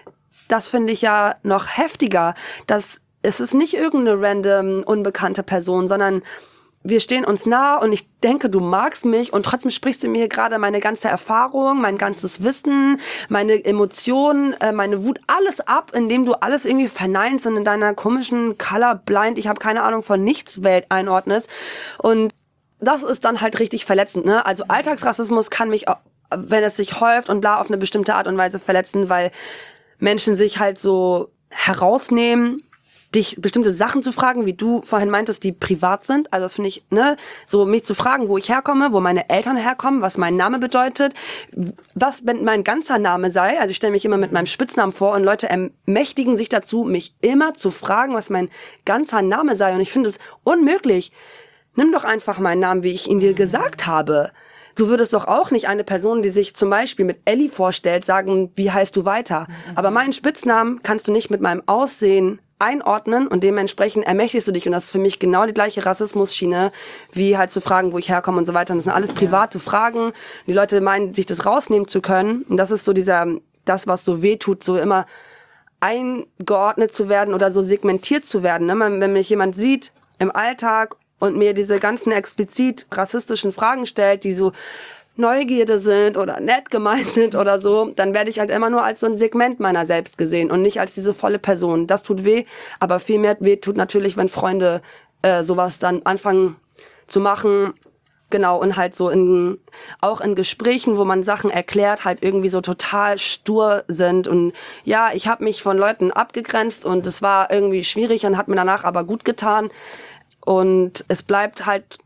das finde ich ja noch heftiger, dass es ist nicht irgendeine random, unbekannte Person, sondern wir stehen uns nah und ich denke, du magst mich und trotzdem sprichst du mir hier gerade meine ganze Erfahrung, mein ganzes Wissen, meine Emotionen, meine Wut, alles ab, indem du alles irgendwie verneinst und in deiner komischen Colorblind, ich habe keine Ahnung von nichts Welt einordnest. Und das ist dann halt richtig verletzend, ne? Also Alltagsrassismus kann mich, wenn es sich häuft und bla, auf eine bestimmte Art und Weise verletzen, weil Menschen sich halt so herausnehmen, dich bestimmte Sachen zu fragen, wie du vorhin meintest, die privat sind. Also das finde ich, ne, so mich zu fragen, wo ich herkomme, wo meine Eltern herkommen, was mein Name bedeutet, was mein ganzer Name sei. Also ich stelle mich immer mit meinem Spitznamen vor und Leute ermächtigen sich dazu, mich immer zu fragen, was mein ganzer Name sei. Und ich finde es unmöglich. Nimm doch einfach meinen Namen, wie ich ihn dir gesagt habe. Du würdest doch auch nicht eine Person, die sich zum Beispiel mit Ellie vorstellt, sagen, wie heißt du weiter? Aber meinen Spitznamen kannst du nicht mit meinem Aussehen einordnen und dementsprechend ermächtigst du dich. Und das ist für mich genau die gleiche Rassismus-Schiene, wie halt zu fragen, wo ich herkomme und so weiter. Und das sind alles private Fragen. Die Leute meinen, sich das rausnehmen zu können. Und das ist so dieser, das, was so weh tut, so immer eingeordnet zu werden oder so segmentiert zu werden. Wenn mich jemand sieht im Alltag und mir diese ganzen explizit rassistischen Fragen stellt, die so Neugierde sind oder nett gemeint sind oder so, dann werde ich halt immer nur als so ein Segment meiner selbst gesehen und nicht als diese volle Person. Das tut weh, aber viel mehr weh tut natürlich, wenn Freunde äh, sowas dann anfangen zu machen. Genau, und halt so in, auch in Gesprächen, wo man Sachen erklärt, halt irgendwie so total stur sind. Und ja, ich habe mich von Leuten abgegrenzt und es war irgendwie schwierig und hat mir danach aber gut getan. Und es bleibt halt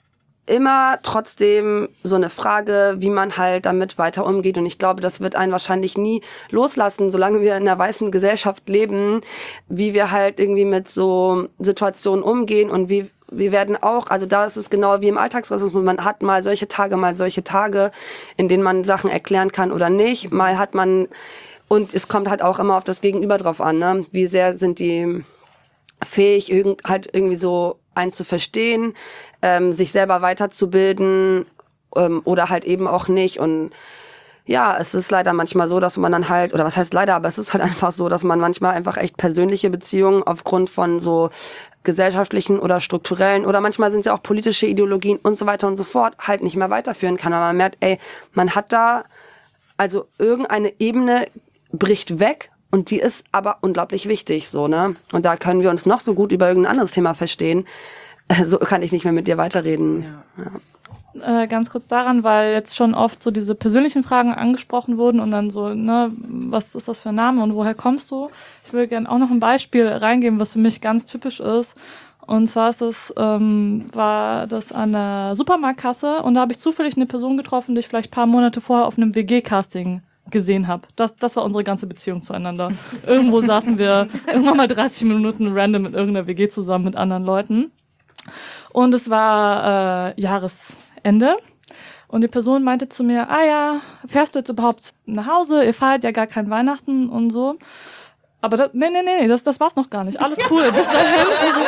immer trotzdem so eine Frage, wie man halt damit weiter umgeht. Und ich glaube, das wird einen wahrscheinlich nie loslassen, solange wir in einer weißen Gesellschaft leben, wie wir halt irgendwie mit so Situationen umgehen und wie wir werden auch, also da ist es genau wie im Alltagsrassismus, man hat mal solche Tage, mal solche Tage, in denen man Sachen erklären kann oder nicht. Mal hat man, und es kommt halt auch immer auf das Gegenüber drauf an, ne? Wie sehr sind die fähig, irgend, halt irgendwie so einen zu verstehen, ähm, sich selber weiterzubilden ähm, oder halt eben auch nicht. Und ja, es ist leider manchmal so, dass man dann halt, oder was heißt leider, aber es ist halt einfach so, dass man manchmal einfach echt persönliche Beziehungen aufgrund von so gesellschaftlichen oder strukturellen oder manchmal sind es ja auch politische Ideologien und so weiter und so fort halt nicht mehr weiterführen kann. Aber man merkt, ey, man hat da, also irgendeine Ebene bricht weg. Und die ist aber unglaublich wichtig, so, ne? Und da können wir uns noch so gut über irgendein anderes Thema verstehen. So kann ich nicht mehr mit dir weiterreden. Ja. Ja. Äh, ganz kurz daran, weil jetzt schon oft so diese persönlichen Fragen angesprochen wurden und dann so, ne, was ist das für ein Name und woher kommst du? Ich will gerne auch noch ein Beispiel reingeben, was für mich ganz typisch ist. Und zwar ist es, ähm, war das an der Supermarktkasse und da habe ich zufällig eine Person getroffen, die ich vielleicht ein paar Monate vorher auf einem W G-Casting gesehen habe. Das, das war unsere ganze Beziehung zueinander. Irgendwo saßen wir irgendwann mal dreißig Minuten random in irgendeiner W G zusammen mit anderen Leuten. Und es war äh, Jahresende. Und die Person meinte zu mir, ah ja, fährst du jetzt überhaupt nach Hause? Ihr feiert ja gar kein Weihnachten und so. Aber das, nee, nee, nee, das, das war's noch gar nicht. Alles cool. Bis dahin.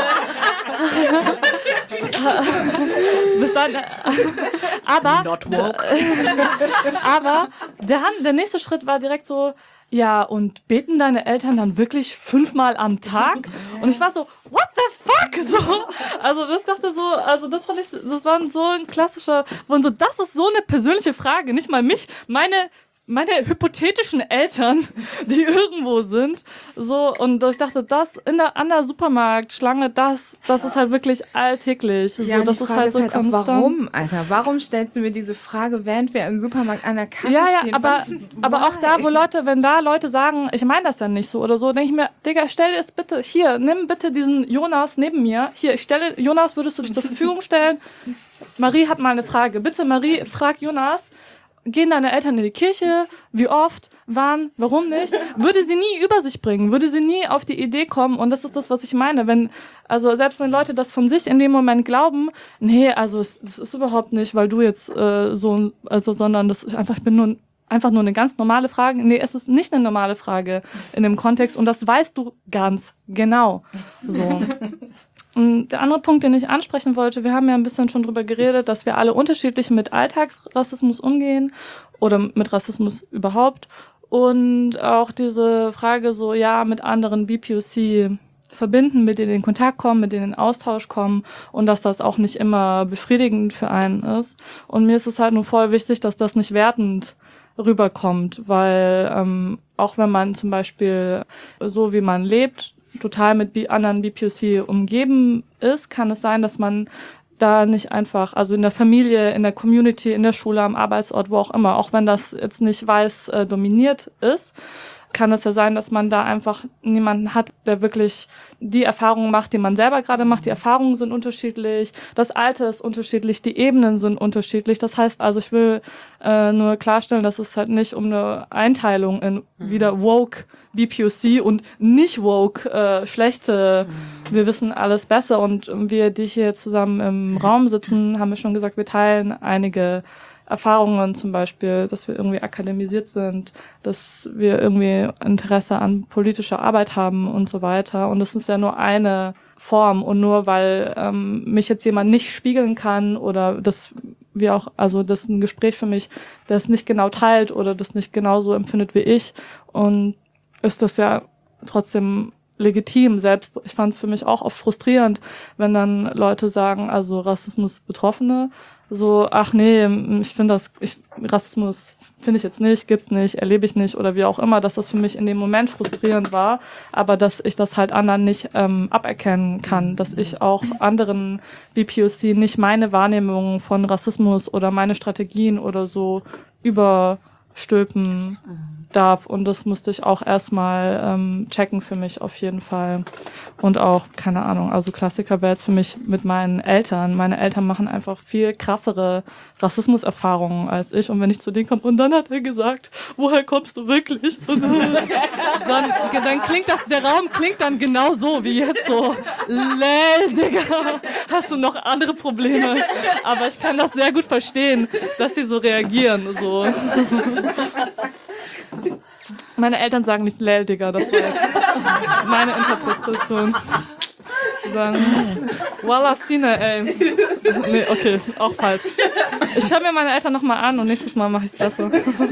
Bis dahin. Aber, Not woke. aber der, der nächste Schritt war direkt so, ja, und beten deine Eltern dann wirklich fünfmal am Tag? Und ich war so, what the fuck? So, also das dachte so, also das fand ich, das war so ein klassischer, und so, das ist so eine persönliche Frage, nicht mal mich, meine meine hypothetischen Eltern, die irgendwo sind, so, und ich dachte, das in der, an der Supermarktschlange, das, das ist halt wirklich alltäglich. Ja, so, das die Frage ist halt, so ist halt auch, konstant. warum, Alter? Warum stellst du mir diese Frage, während wir im Supermarkt an der Kasse ja, ja, stehen? aber, Was, aber auch da, wo why? Leute, wenn da Leute sagen, ich meine das ja nicht so oder so, denke ich mir, Digga, stell es bitte, hier, nimm bitte diesen Jonas neben mir, hier, ich stelle, Jonas, würdest du dich zur Verfügung stellen? Marie hat mal eine Frage. Bitte, Marie, frag Jonas, gehen deine Eltern in die Kirche? Wie oft? Wann? Warum nicht? Würde sie nie über sich bringen, würde sie nie auf die Idee kommen. Und das ist das, was ich meine. Wenn, also selbst wenn Leute das von sich in dem Moment glauben, nee, also es, das ist überhaupt nicht, weil du jetzt äh, so, also, sondern das ist einfach, ich bin nur einfach nur eine ganz normale Frage. Nee, es ist nicht eine normale Frage in dem Kontext und das weißt du ganz genau. So. Und der andere Punkt, den ich ansprechen wollte, wir haben ja ein bisschen schon drüber geredet, dass wir alle unterschiedlich mit Alltagsrassismus umgehen oder mit Rassismus überhaupt. Und auch diese Frage so, ja, mit anderen B P O C verbinden, mit denen in Kontakt kommen, mit denen in Austausch kommen und dass das auch nicht immer befriedigend für einen ist. Und mir ist es halt nur voll wichtig, dass das nicht wertend rüberkommt, weil ähm, auch wenn man zum Beispiel so wie man lebt, total mit B- anderen B P O C umgeben ist, kann es sein, dass man da nicht einfach, also in der Familie, in der Community, in der Schule, am Arbeitsort, wo auch immer, auch wenn das jetzt nicht weiß äh, dominiert ist, kann es ja sein, dass man da einfach niemanden hat, der wirklich die Erfahrungen macht, die man selber gerade macht. Die Erfahrungen sind unterschiedlich, das Alter ist unterschiedlich, die Ebenen sind unterschiedlich. Das heißt, also ich will äh, nur klarstellen, dass es halt nicht um eine Einteilung in wieder woke B P O C und nicht woke äh, schlechte, wir wissen alles besser. Und wir, die hier zusammen im Raum sitzen, haben wir schon gesagt, wir teilen einige Erfahrungen, zum Beispiel, dass wir irgendwie akademisiert sind, dass wir irgendwie Interesse an politischer Arbeit haben und so weiter. Und das ist ja nur eine Form. Und nur weil ähm, mich jetzt jemand nicht spiegeln kann oder das wir auch, also das ist ein Gespräch für mich, das nicht genau teilt oder das nicht genauso empfindet wie ich. Und ist das ja trotzdem legitim. Selbst, ich fand es für mich auch oft frustrierend, wenn dann Leute sagen, also Rassismus-Betroffene, so, ach nee, ich finde das, ich, Rassismus finde ich jetzt nicht, gibt's nicht, erlebe ich nicht oder wie auch immer, dass das für mich in dem Moment frustrierend war, aber dass ich das halt anderen nicht ähm, aberkennen kann, dass ich auch anderen B P O C nicht meine Wahrnehmung von Rassismus oder meine Strategien oder so überstülpen darf. Und das musste ich auch erstmal ähm, checken für mich auf jeden Fall. Und auch, keine Ahnung, also Klassiker wäre jetzt für mich mit meinen Eltern. Meine Eltern machen einfach viel krassere Rassismuserfahrungen als ich. Und wenn ich zu denen komme, und dann hat er gesagt, woher kommst du wirklich? Und dann, dann klingt das, der Raum klingt dann genau so wie jetzt so, lel, Digga, hast du noch andere Probleme? Aber ich kann das sehr gut verstehen, dass die so reagieren, so. Meine Eltern sagen nicht lel, Digga, das war jetzt meine Interpretation. Die sagen, Wallah Sine, ey. Nee, okay, auch falsch. Ich höre mir meine Eltern nochmal an und nächstes Mal mache ich es besser.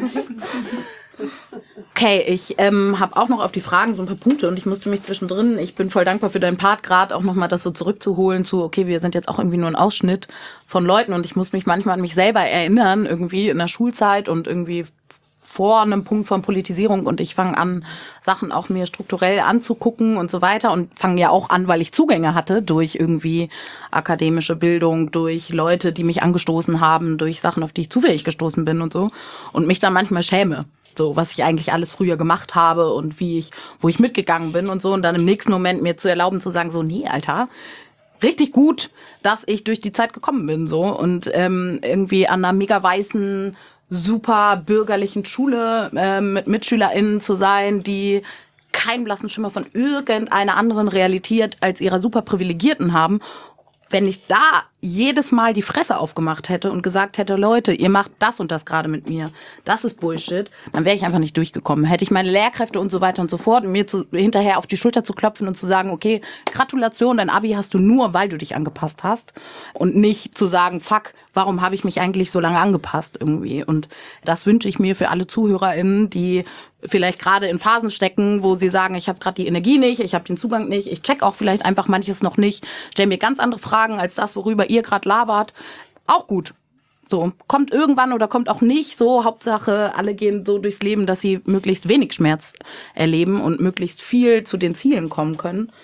Okay, ich ähm, habe auch noch auf die Fragen so ein paar Punkte und ich musste mich zwischendrin, ich bin voll dankbar für deinen Part gerade, auch nochmal das so zurückzuholen zu, okay, wir sind jetzt auch irgendwie nur ein Ausschnitt von Leuten und ich muss mich manchmal an mich selber erinnern, irgendwie in der Schulzeit und irgendwie vor einem Punkt von Politisierung und ich fange an, Sachen auch mir strukturell anzugucken und so weiter und fange ja auch an, weil ich Zugänge hatte durch irgendwie akademische Bildung, durch Leute, die mich angestoßen haben, durch Sachen, auf die ich zufällig gestoßen bin und so und mich dann manchmal schäme. So, was ich eigentlich alles früher gemacht habe und wie ich, wo ich mitgegangen bin und so und dann im nächsten Moment mir zu erlauben zu sagen, so, nee, Alter, richtig gut, dass ich durch die Zeit gekommen bin, so und ähm, irgendwie an einer mega weißen, super bürgerlichen Schule äh, mit MitschülerInnen zu sein, die keinen blassen Schimmer von irgendeiner anderen Realität als ihrer super Privilegierten haben. Wenn ich da jedes Mal die Fresse aufgemacht hätte und gesagt hätte, Leute, ihr macht das und das gerade mit mir, das ist Bullshit, dann wäre ich einfach nicht durchgekommen. Hätte ich meine Lehrkräfte und so weiter und so fort, mir zu, hinterher auf die Schulter zu klopfen und zu sagen, okay, Gratulation, dein Abi hast du nur, weil du dich angepasst hast und nicht zu sagen, fuck, warum habe ich mich eigentlich so lange angepasst irgendwie? Und das wünsche ich mir für alle ZuhörerInnen, die vielleicht gerade in Phasen stecken, wo sie sagen, ich habe gerade die Energie nicht, ich habe den Zugang nicht, ich check auch vielleicht einfach manches noch nicht, stell mir ganz andere Fragen als das, worüber ihr gerade labert. Auch gut. So, kommt irgendwann oder kommt auch nicht. So, Hauptsache, alle gehen so durchs Leben, dass sie möglichst wenig Schmerz erleben und möglichst viel zu den Zielen kommen können.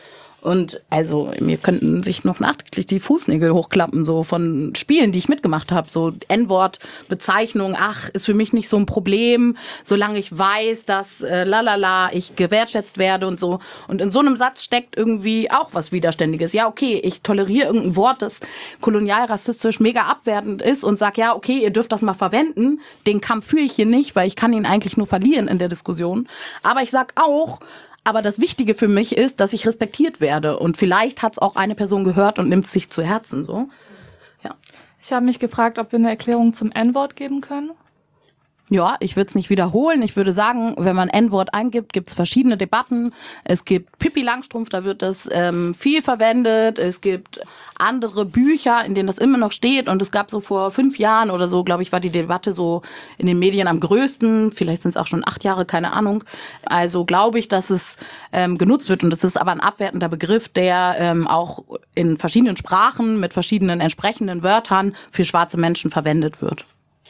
Und also mir könnten sich noch nachträglich die Fußnägel hochklappen, so von Spielen, die ich mitgemacht habe. So N-Wort-Bezeichnung, ach, ist für mich nicht so ein Problem, solange ich weiß, dass äh, lalala, ich gewertschätzt werde und so. Und in so einem Satz steckt irgendwie auch was Widerständiges. Ja, okay, ich toleriere irgendein Wort, das kolonial rassistisch mega abwertend ist und sag, ja, okay, ihr dürft das mal verwenden. Den Kampf führe ich hier nicht, weil ich kann ihn eigentlich nur verlieren in der Diskussion. Aber ich sag auch, aber das Wichtige für mich ist, dass ich respektiert werde. Und vielleicht hat es auch eine Person gehört und nimmt es sich zu Herzen. So. Ja. Ich habe mich gefragt, ob wir eine Erklärung zum N-Wort geben können. Ja, ich würde es nicht wiederholen. Ich würde sagen, wenn man N-Wort eingibt, gibt es verschiedene Debatten. Es gibt Pippi Langstrumpf, da wird das ähm, viel verwendet. Es gibt andere Bücher, in denen das immer noch steht. Und es gab so vor fünf Jahren oder so, glaube ich, war die Debatte so in den Medien am größten. Vielleicht sind es auch schon acht Jahre, keine Ahnung. Also glaube ich, dass es ähm, genutzt wird. Und es ist aber ein abwertender Begriff, der ähm, auch in verschiedenen Sprachen mit verschiedenen entsprechenden Wörtern für schwarze Menschen verwendet wird.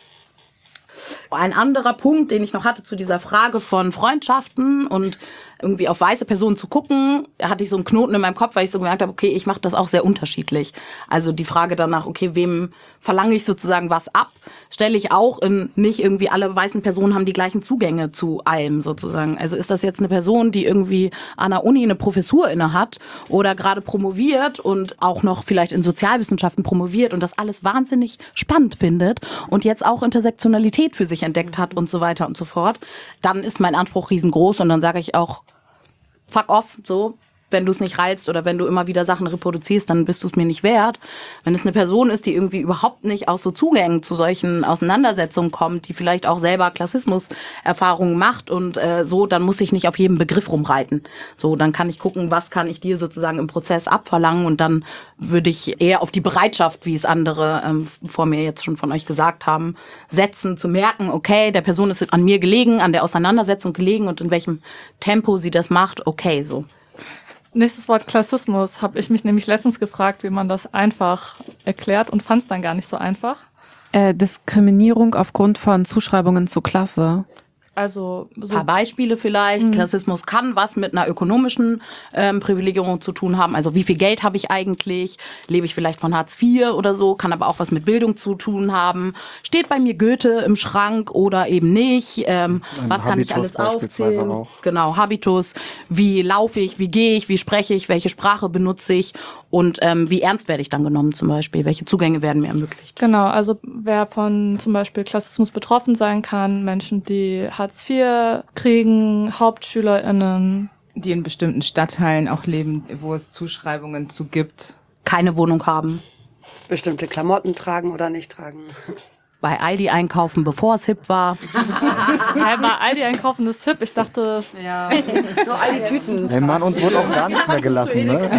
Ein anderer Punkt, den ich noch hatte zu dieser Frage von Freundschaften und irgendwie auf weiße Personen zu gucken, hatte ich so einen Knoten in meinem Kopf, weil ich so gemerkt habe, okay, ich mache das auch sehr unterschiedlich. Also die Frage danach, okay, wem verlange ich sozusagen was ab, stelle ich auch in, nicht irgendwie alle weißen Personen haben die gleichen Zugänge zu allem sozusagen. Also ist das jetzt eine Person, die irgendwie an der Uni eine Professur inne hat oder gerade promoviert und auch noch vielleicht in Sozialwissenschaften promoviert und das alles wahnsinnig spannend findet und jetzt auch Intersektionalität für sich entdeckt hat und so weiter und so fort, dann ist mein Anspruch riesengroß und dann sage ich auch, fuck off, so. Wenn du es nicht reizt oder wenn du immer wieder Sachen reproduzierst, dann bist du es mir nicht wert. Wenn es eine Person ist, die irgendwie überhaupt nicht aus so Zugängen zu solchen Auseinandersetzungen kommt, die vielleicht auch selber Klassismus-Erfahrungen macht und äh, so, dann muss ich nicht auf jedem Begriff rumreiten. So, dann kann ich gucken, was kann ich dir sozusagen im Prozess abverlangen und dann würde ich eher auf die Bereitschaft, wie es andere ähm, vor mir jetzt schon von euch gesagt haben, setzen, zu merken, okay, der Person ist an mir gelegen, an der Auseinandersetzung gelegen und in welchem Tempo sie das macht, okay, so. Nächstes Wort Klassismus habe ich mich nämlich letztens gefragt, wie man das einfach erklärt und fand es dann gar nicht so einfach. Äh, Diskriminierung aufgrund von Zuschreibungen zu Klasse. Also so ein paar Beispiele vielleicht. Mhm. Klassismus kann was mit einer ökonomischen ähm, Privilegierung zu tun haben. Also wie viel Geld habe ich eigentlich? Lebe ich vielleicht von Hartz vier oder so? Kann aber auch was mit Bildung zu tun haben. Steht bei mir Goethe im Schrank oder eben nicht? Ähm, was kann ich alles aufzählen? Auch. Genau, Habitus. Wie laufe ich? Wie gehe ich? Wie spreche ich? Welche Sprache benutze ich? Und ähm, wie ernst werde ich dann genommen zum Beispiel? Welche Zugänge werden mir ermöglicht? Genau, also wer von zum Beispiel Klassismus betroffen sein kann, Menschen, die Hartz vier kriegen, HauptschülerInnen. Die in bestimmten Stadtteilen auch leben, wo es Zuschreibungen zu gibt. Keine Wohnung haben. Bestimmte Klamotten tragen oder nicht tragen. Bei Aldi einkaufen, bevor es hip war. Hey, bei Aldi einkaufen ist hip. Ich dachte, ja. Nur Aldi-Tüten. Hey Mann, uns wurde auch gar nichts mehr gelassen, ne?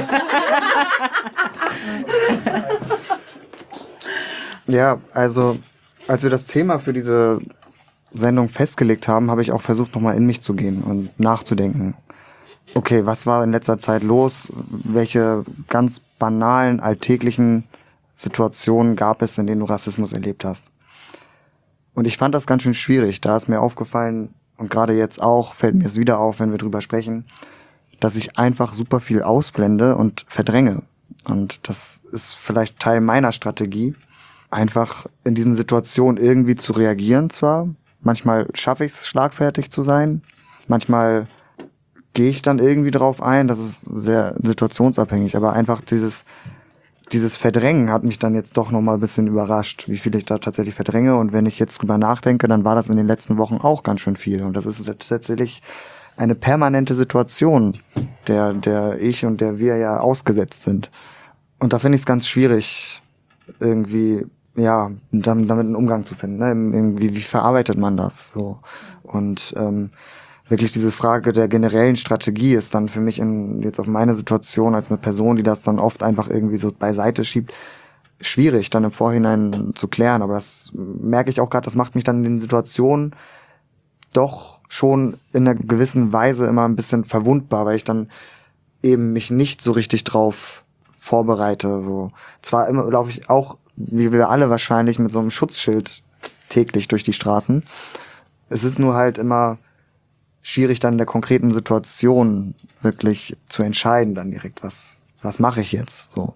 Ja, also als wir das Thema für diese Sendung festgelegt haben, habe ich auch versucht, nochmal in mich zu gehen und nachzudenken. Okay, was war in letzter Zeit los? Welche ganz banalen, alltäglichen Situationen gab es, in denen du Rassismus erlebt hast? Und ich fand das ganz schön schwierig. Da ist mir aufgefallen, und gerade jetzt auch, fällt mir es wieder auf, wenn wir drüber sprechen, dass ich einfach super viel ausblende und verdränge. Und das ist vielleicht Teil meiner Strategie, einfach in diesen Situationen irgendwie zu reagieren zwar. Manchmal schaffe ich es, schlagfertig zu sein. Manchmal gehe ich dann irgendwie drauf ein. Das ist sehr situationsabhängig. Aber einfach dieses dieses Verdrängen hat mich dann jetzt doch nochmal ein bisschen überrascht, wie viel ich da tatsächlich verdränge. Und wenn ich jetzt drüber nachdenke, dann war das in den letzten Wochen auch ganz schön viel. Und das ist tatsächlich eine permanente Situation, der der ich und der wir ja ausgesetzt sind. Und da finde ich es ganz schwierig, irgendwie ja, damit einen Umgang zu finden. Ne? Irgendwie, wie verarbeitet man das? So. Und ähm, wirklich diese Frage der generellen Strategie ist dann für mich in, jetzt auf meine Situation als eine Person, die das dann oft einfach irgendwie so beiseite schiebt, schwierig dann im Vorhinein zu klären. Aber das merke ich auch gerade, das macht mich dann in den Situationen doch schon in einer gewissen Weise immer ein bisschen verwundbar, weil ich dann eben mich nicht so richtig drauf vorbereite. So. Zwar immer laufe ich auch, wie wir alle wahrscheinlich, mit so einem Schutzschild täglich durch die Straßen. Es ist nur halt immer schwierig dann in der konkreten Situation wirklich zu entscheiden, dann direkt, was, was mache ich jetzt, so.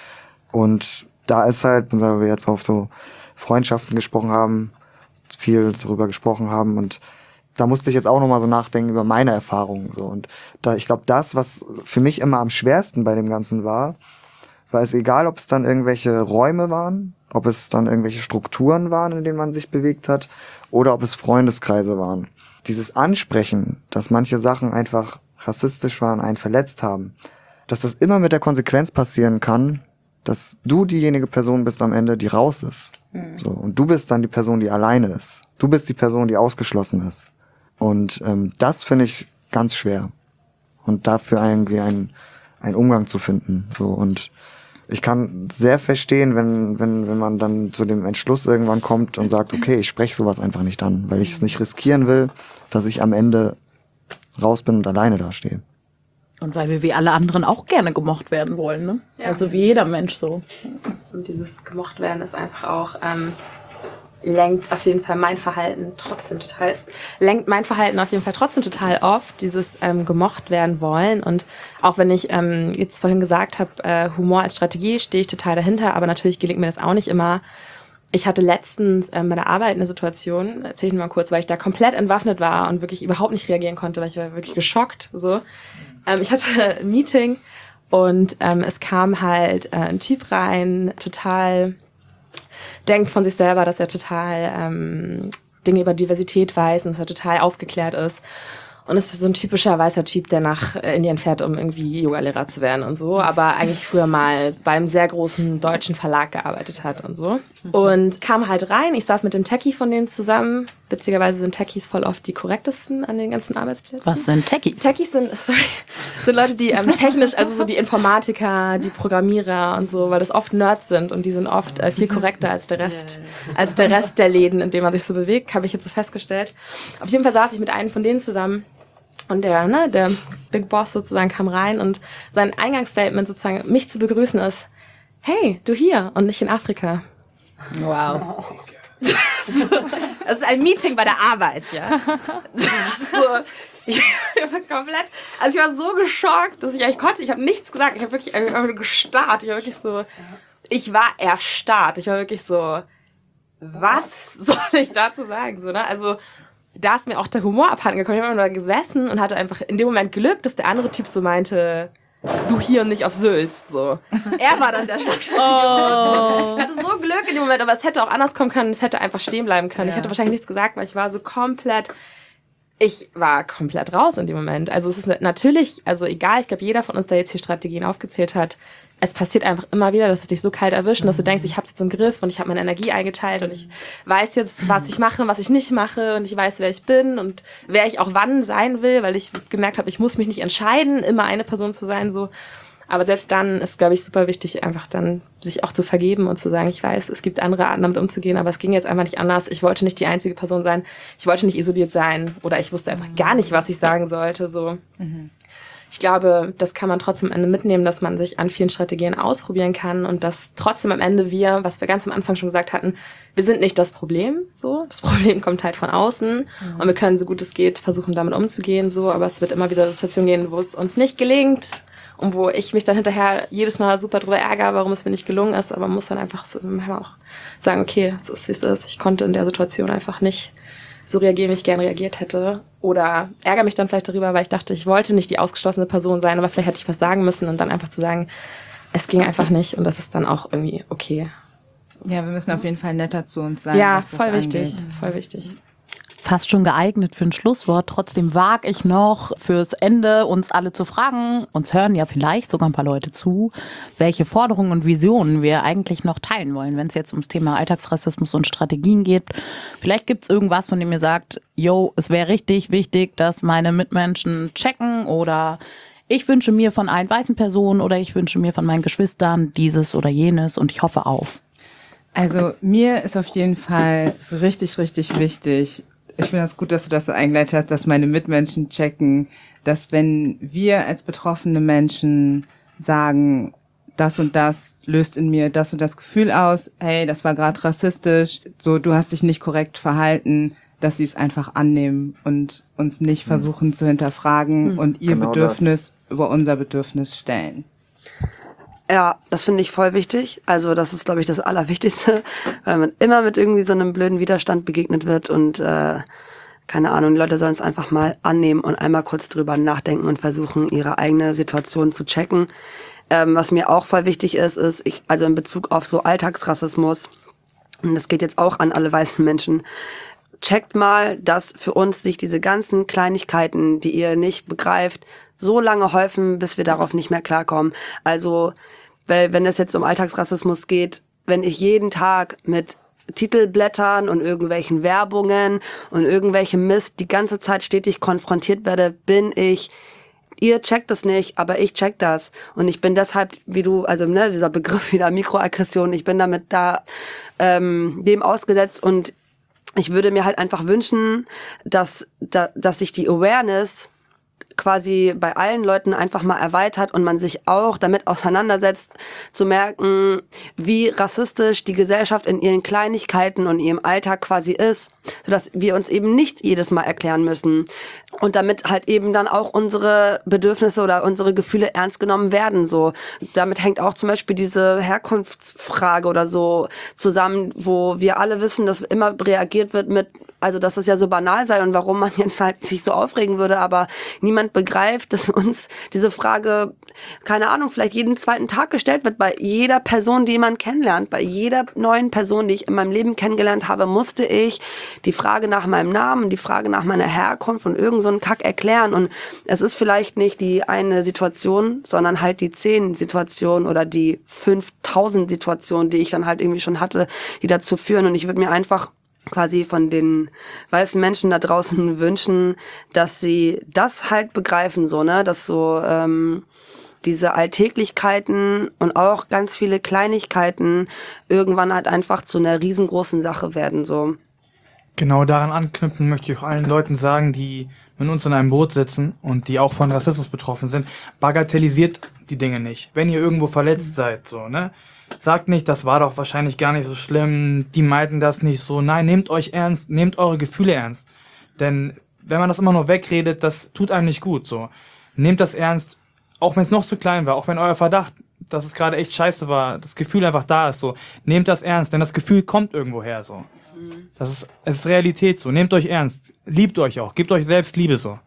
Und da ist halt, weil wir jetzt auf so Freundschaften gesprochen haben, viel darüber gesprochen haben und da musste ich jetzt auch nochmal so nachdenken über meine Erfahrungen, so. Und da, ich glaube, das, was für mich immer am schwersten bei dem Ganzen war, war es egal, ob es dann irgendwelche Räume waren, ob es dann irgendwelche Strukturen waren, in denen man sich bewegt hat, oder ob es Freundeskreise waren. Dieses Ansprechen, dass manche Sachen einfach rassistisch waren, einen verletzt haben, dass das immer mit der Konsequenz passieren kann, dass du diejenige Person bist am Ende, die raus ist. Mhm. So, und du bist dann die Person, die alleine ist. Du bist die Person, die ausgeschlossen ist. Und ähm, das finde ich ganz schwer. Und dafür irgendwie einen, einen Umgang zu finden. So, und ich kann sehr verstehen, wenn, wenn, wenn man dann zu dem Entschluss irgendwann kommt und sagt, okay, ich spreche sowas einfach nicht an, weil ich es nicht riskieren will, dass ich am Ende raus bin und alleine dastehe. Und weil wir wie alle anderen auch gerne gemocht werden wollen, ne? Ja. Also wie jeder Mensch so. Und dieses gemocht werden ist einfach auch, ähm, lenkt auf jeden Fall mein Verhalten trotzdem total, lenkt mein Verhalten auf jeden Fall trotzdem total oft, dieses ähm, gemocht werden wollen. Und auch wenn ich ähm, jetzt vorhin gesagt habe, äh, Humor als Strategie, stehe ich total dahinter, aber natürlich gelingt mir das auch nicht immer. Ich hatte letztens ähm, bei der Arbeit eine Situation, erzähle ich nur mal kurz, weil ich da komplett entwaffnet war und wirklich überhaupt nicht reagieren konnte, weil ich war wirklich geschockt. So, ähm, ich hatte ein Meeting und ähm, es kam halt äh, ein Typ rein, total denkt von sich selber, dass er total ähm, Dinge über Diversität weiß und dass er total aufgeklärt ist. Und es ist so ein typischer weißer Typ, der nach Indien fährt, um irgendwie Yogalehrer zu werden und so, aber eigentlich früher mal beim sehr großen deutschen Verlag gearbeitet hat und so. Und kam halt rein, ich saß mit dem Techie von denen zusammen. Witzigerweise sind Techies voll oft die korrektesten an den ganzen Arbeitsplätzen. Was sind Techies? Techies sind, sorry, sind Leute, die ähm, technisch, also so die Informatiker, die Programmierer und so, weil das oft Nerds sind und die sind oft äh, viel korrekter als der Rest, als der Rest der Läden, in denen man sich so bewegt, habe ich jetzt so festgestellt. Auf jeden Fall saß ich mit einem von denen zusammen. Und der, ne, der Big Boss sozusagen kam rein und sein Eingangsstatement sozusagen, mich zu begrüßen ist, hey, du hier und nicht in Afrika. Wow. Das ist ein Meeting bei der Arbeit, ja. Das ist so, ich war komplett, also ich war so geschockt, dass ich eigentlich konnte, ich habe nichts gesagt, ich habe wirklich einfach nur gestarrt, ich war wirklich so, ich war erstarrt, ich war wirklich so, was soll ich dazu sagen, so, ne, also, da ist mir auch der Humor abhanden gekommen. Ich habe immer nur gesessen und hatte einfach in dem Moment Glück, dass der andere Typ so meinte, du hier und nicht auf Sylt. So. Er war dann der Schlagzeuger. Oh. Ich hatte so Glück in dem Moment, aber es hätte auch anders kommen können. Es hätte einfach stehen bleiben können. Ja. Ich hätte wahrscheinlich nichts gesagt, weil ich war so komplett, ich war komplett raus in dem Moment. Also es ist natürlich, also egal, ich glaube, jeder von uns, der jetzt hier Strategien aufgezählt hat, es passiert einfach immer wieder, dass es dich so kalt erwischt und dass du denkst, ich hab's jetzt im Griff und ich habe meine Energie eingeteilt und ich weiß jetzt, was ich mache und was ich nicht mache und ich weiß, wer ich bin und wer ich auch wann sein will, weil ich gemerkt habe, ich muss mich nicht entscheiden, immer eine Person zu sein, so. Aber selbst dann ist, glaube ich, super wichtig, einfach dann sich auch zu vergeben und zu sagen, ich weiß, es gibt andere Arten, damit umzugehen, aber es ging jetzt einfach nicht anders. Ich wollte nicht die einzige Person sein. Ich wollte nicht isoliert sein oder ich wusste einfach gar nicht, was ich sagen sollte, so. Mhm. Ich glaube, das kann man trotzdem am Ende mitnehmen, dass man sich an vielen Strategien ausprobieren kann und dass trotzdem am Ende wir, was wir ganz am Anfang schon gesagt hatten, wir sind nicht das Problem, so. Das Problem kommt halt von außen mhm. und wir können, so gut es geht, versuchen, damit umzugehen, so. Aber es wird immer wieder Situationen gehen, wo es uns nicht gelingt und wo ich mich dann hinterher jedes Mal super drüber ärgere, warum es mir nicht gelungen ist. Aber man muss dann einfach so, manchmal auch sagen, okay, es ist, wie es ist. Ich konnte in der Situation einfach nicht so reagieren, wie ich gerne reagiert hätte. Oder ärgere mich dann vielleicht darüber, weil ich dachte, ich wollte nicht die ausgeschlossene Person sein, aber vielleicht hätte ich was sagen müssen und dann einfach zu sagen, es ging einfach nicht und das ist dann auch irgendwie okay. So. Ja, wir müssen auf jeden Fall netter zu uns sein. Ja, voll wichtig, voll wichtig. Fast schon geeignet für ein Schlusswort. Trotzdem wage ich noch fürs Ende, uns alle zu fragen, uns hören ja vielleicht sogar ein paar Leute zu, welche Forderungen und Visionen wir eigentlich noch teilen wollen, wenn es jetzt ums Thema Alltagsrassismus und Strategien geht. Vielleicht gibt es irgendwas, von dem ihr sagt, yo, es wäre richtig wichtig, dass meine Mitmenschen checken oder ich wünsche mir von allen weißen Personen oder ich wünsche mir von meinen Geschwistern dieses oder jenes und ich hoffe auf. Also mir ist auf jeden Fall richtig, richtig wichtig, ich finde das gut, dass du das so eingeleitet hast, dass meine Mitmenschen checken, dass wenn wir als betroffene Menschen sagen, das und das löst in mir das und das Gefühl aus, hey, das war gerade rassistisch, so, du hast dich nicht korrekt verhalten, dass sie es einfach annehmen und uns nicht versuchen zu hinterfragen Mhm. und ihr Genau Bedürfnis über unser Bedürfnis stellen. Ja, das finde ich voll wichtig. Also das ist, glaube ich, das Allerwichtigste, weil man immer mit irgendwie so einem blöden Widerstand begegnet wird und äh, keine Ahnung, die Leute sollen es einfach mal annehmen und einmal kurz drüber nachdenken und versuchen, ihre eigene Situation zu checken. Ähm, was mir auch voll wichtig ist, ist, ich, also in Bezug auf so Alltagsrassismus, und das geht jetzt auch an alle weißen Menschen, checkt mal, dass für uns sich diese ganzen Kleinigkeiten, die ihr nicht begreift, so lange häufen, bis wir darauf nicht mehr klarkommen. Also, weil wenn es jetzt um Alltagsrassismus geht, wenn ich jeden Tag mit Titelblättern und irgendwelchen Werbungen und irgendwelchem Mist die ganze Zeit stetig konfrontiert werde, bin ich, ihr checkt das nicht, aber ich check das. Und ich bin deshalb, wie du, also ne, dieser Begriff wieder Mikroaggression, ich bin damit da ähm, dem ausgesetzt und ich würde mir halt einfach wünschen, dass, da, dass sich die Awareness quasi bei allen Leuten einfach mal erweitert und man sich auch damit auseinandersetzt, zu merken, wie rassistisch die Gesellschaft in ihren Kleinigkeiten und ihrem Alltag quasi ist, sodass wir uns eben nicht jedes Mal erklären müssen und damit halt eben dann auch unsere Bedürfnisse oder unsere Gefühle ernst genommen werden. So, damit hängt auch zum Beispiel diese Herkunftsfrage oder so zusammen, wo wir alle wissen, dass immer reagiert wird mit, also dass es ja so banal sei und warum man jetzt halt sich so aufregen würde, aber niemand begreift, dass uns diese Frage, keine Ahnung, vielleicht jeden zweiten Tag gestellt wird, bei jeder Person, die man kennenlernt, bei jeder neuen Person, die ich in meinem Leben kennengelernt habe, musste ich die Frage nach meinem Namen, die Frage nach meiner Herkunft und irgend so einen Kack erklären und es ist vielleicht nicht die eine Situation, sondern halt die zehn Situationen oder die fünftausend Situationen, die ich dann halt irgendwie schon hatte, die dazu führen und ich würde mir einfach quasi von den weißen Menschen da draußen wünschen, dass sie das halt begreifen, so, ne, dass so ähm, diese Alltäglichkeiten und auch ganz viele Kleinigkeiten irgendwann halt einfach zu einer riesengroßen Sache werden, so. Genau daran anknüpfen möchte ich auch allen Leuten sagen, die mit uns in einem Boot sitzen und die auch von Rassismus betroffen sind, bagatellisiert die Dinge nicht. Wenn ihr irgendwo verletzt seid, so, ne? Sagt nicht, das war doch wahrscheinlich gar nicht so schlimm, die meinten das nicht so. Nein, nehmt euch ernst, nehmt eure Gefühle ernst. Denn wenn man das immer nur wegredet, das tut einem nicht gut, so. Nehmt das ernst, auch wenn es noch zu klein war, auch wenn euer Verdacht, dass es gerade echt scheiße war, das Gefühl einfach da ist, so. Nehmt das ernst, denn das Gefühl kommt irgendwo her, so. Das ist, es ist Realität, so. Nehmt euch ernst. Liebt euch auch. Gebt euch selbst Liebe, so.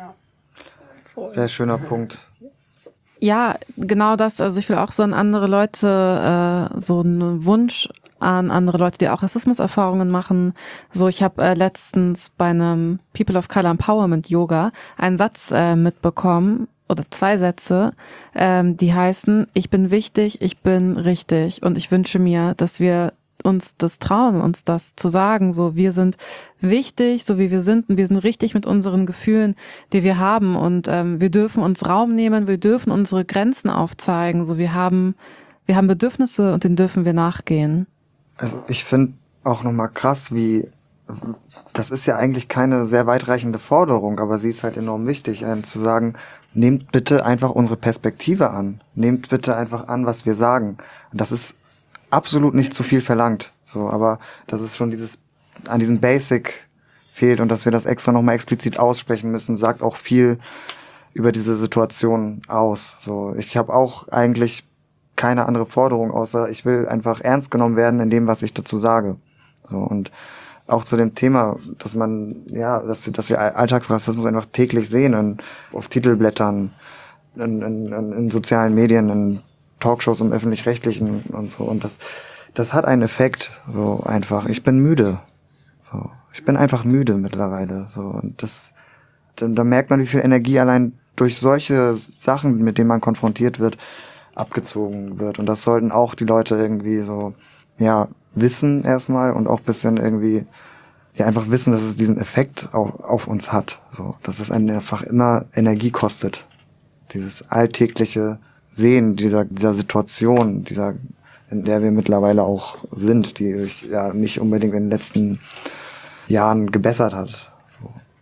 Sehr schöner Punkt. Ja, genau das. Also ich will auch so an andere Leute, äh, so einen Wunsch an andere Leute, die auch Rassismuserfahrungen machen. So, ich habe äh, letztens bei einem People of Color Empowerment Yoga einen Satz äh, mitbekommen, oder zwei Sätze, ähm, die heißen, ich bin wichtig, ich bin richtig. Und ich wünsche mir, dass wir uns das trauen, uns das zu sagen, so wir sind wichtig, so wie wir sind und wir sind richtig mit unseren Gefühlen, die wir haben und ähm, wir dürfen uns Raum nehmen, wir dürfen unsere Grenzen aufzeigen, so wir haben wir haben Bedürfnisse und denen dürfen wir nachgehen. Also ich finde auch nochmal krass, wie das ist ja eigentlich keine sehr weitreichende Forderung, aber sie ist halt enorm wichtig, einem zu sagen, nehmt bitte einfach unsere Perspektive an, nehmt bitte einfach an, was wir sagen. Und das ist absolut nicht zu viel verlangt, so, aber dass es schon dieses, an diesem Basic fehlt und dass wir das extra nochmal explizit aussprechen müssen, sagt auch viel über diese Situation aus, so. Ich habe auch eigentlich keine andere Forderung, außer ich will einfach ernst genommen werden in dem, was ich dazu sage, so. Und auch zu dem Thema, dass man, ja, dass wir, dass wir Alltagsrassismus einfach täglich sehen, in, auf Titelblättern, in, in, in sozialen Medien, in Talkshows im Öffentlich-Rechtlichen und so. Und das, das hat einen Effekt, so einfach. Ich bin müde. So. Ich bin einfach müde mittlerweile, so. Und das, da, da merkt man, wie viel Energie allein durch solche Sachen, mit denen man konfrontiert wird, abgezogen wird. Und das sollten auch die Leute irgendwie so, ja, wissen erstmal und auch bisschen irgendwie, ja, einfach wissen, dass es diesen Effekt auf, auf uns hat, so. Dass es einen einfach immer Energie kostet. Dieses alltägliche Sehen dieser, dieser Situation, dieser, in der wir mittlerweile auch sind, die sich ja nicht unbedingt in den letzten Jahren gebessert hat. So.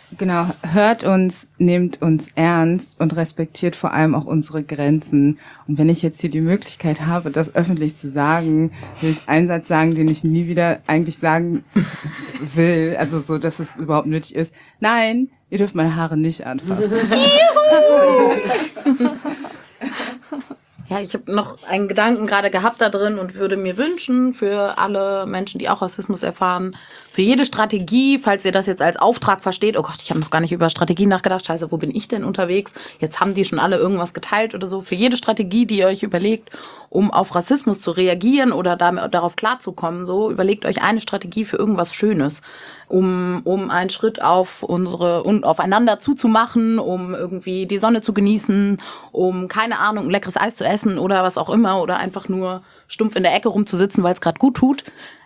Genau, hört uns, nehmt uns ernst und respektiert vor allem auch unsere Grenzen. Und wenn ich jetzt hier die Möglichkeit habe, das öffentlich zu sagen, will ich einen Satz sagen, den ich nie wieder eigentlich sagen will, also so, dass es überhaupt nötig ist. Nein, ihr dürft meine Haare nicht anfassen. Ja, ich habe noch einen Gedanken gerade gehabt da drin und würde mir wünschen für alle Menschen, die auch Rassismus erfahren, für jede Strategie, falls ihr das jetzt als Auftrag versteht, oh Gott, ich habe noch gar nicht über Strategien nachgedacht, scheiße, wo bin ich denn unterwegs? Jetzt haben die schon alle irgendwas geteilt oder so. Für jede Strategie, die ihr euch überlegt, um auf Rassismus zu reagieren oder damit, darauf klarzukommen, so überlegt euch eine Strategie für irgendwas Schönes, um um einen Schritt auf unsere und aufeinander zuzumachen, um irgendwie die Sonne zu genießen, um keine Ahnung, ein leckeres Eis zu essen oder was auch immer oder einfach nur stumpf in der Ecke rumzusitzen, weil es gerade gut tut,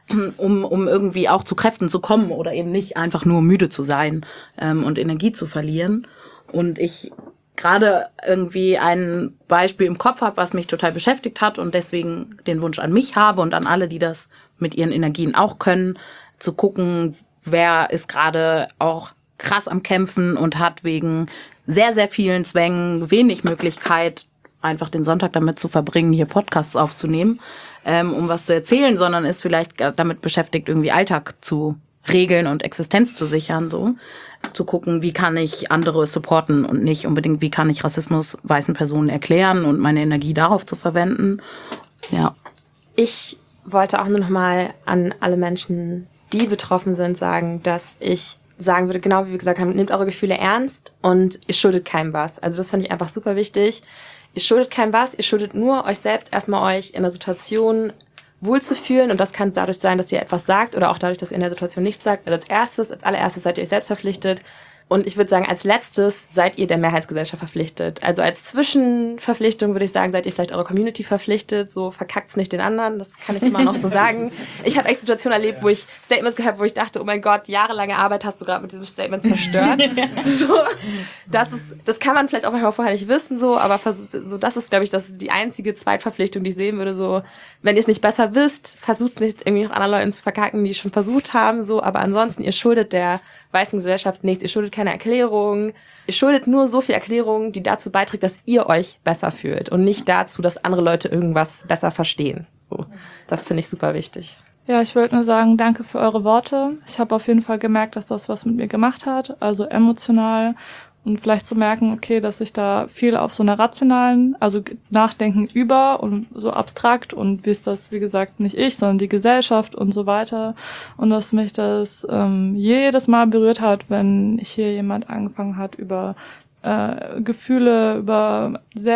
um um irgendwie auch zu Kräften zu kommen oder eben nicht einfach nur müde zu sein ähm, und Energie zu verlieren. Und ich gerade irgendwie ein Beispiel im Kopf habe, was mich total beschäftigt hat und deswegen den Wunsch an mich habe und an alle, die das mit ihren Energien auch können, zu gucken, wer ist gerade auch krass am Kämpfen und hat wegen sehr, sehr vielen Zwängen wenig Möglichkeit, einfach den Sonntag damit zu verbringen, hier Podcasts aufzunehmen, ähm, um was zu erzählen, sondern ist vielleicht damit beschäftigt, irgendwie Alltag zu regeln und Existenz zu sichern, so. Zu gucken, wie kann ich andere supporten und nicht unbedingt, wie kann ich Rassismus weißen Personen erklären und meine Energie darauf zu verwenden. Ja. Ich wollte auch nur noch mal an alle Menschen, die betroffen sind, sagen, dass ich sagen würde, genau wie wir gesagt haben, nehmt eure Gefühle ernst und ihr schuldet keinem was. Also das fand ich einfach super wichtig. Ihr schuldet keinem was, ihr schuldet nur euch selbst erstmal euch in der Situation wohlzufühlen und das kann dadurch sein, dass ihr etwas sagt oder auch dadurch, dass ihr in der Situation nichts sagt. Also als erstes, als allererstes seid ihr euch selbst verpflichtet und ich würde sagen, als letztes seid ihr der Mehrheitsgesellschaft verpflichtet. Also als Zwischenverpflichtung würde ich sagen, seid ihr vielleicht eurer Community verpflichtet, so verkackt's nicht den anderen, das kann ich immer noch so sagen. Ich habe echt Situationen erlebt, wo ich Statements gehört, wo ich dachte, oh mein Gott, jahrelange Arbeit hast du gerade mit diesem Statement zerstört. so, das ist, das kann man vielleicht auch manchmal vorher nicht wissen, so, aber so, das ist, glaube ich, das ist die einzige Zweitverpflichtung, die ich sehen würde, so, wenn ihr es nicht besser wisst, versucht nicht irgendwie noch anderen Leuten zu verkacken, die es schon versucht haben, so, aber ansonsten, ihr schuldet der weißen Gesellschaft nichts, ihr schuldet keine Erklärung, ihr schuldet nur so viel Erklärung, die dazu beiträgt, dass ihr euch besser fühlt und nicht dazu, dass andere Leute irgendwas besser verstehen. So, das finde ich super wichtig. Ja, ich wollte nur sagen, danke für eure Worte. Ich habe auf jeden Fall gemerkt, dass das was mit mir gemacht hat, also emotional. Und vielleicht zu merken, okay, dass ich da viel auf so einer rationalen, also Nachdenken über und so abstrakt und wie ist das, wie gesagt, nicht ich, sondern die Gesellschaft und so weiter. Und dass mich das ähm, jedes Mal berührt hat, wenn hier jemand angefangen hat, über äh, Gefühle, über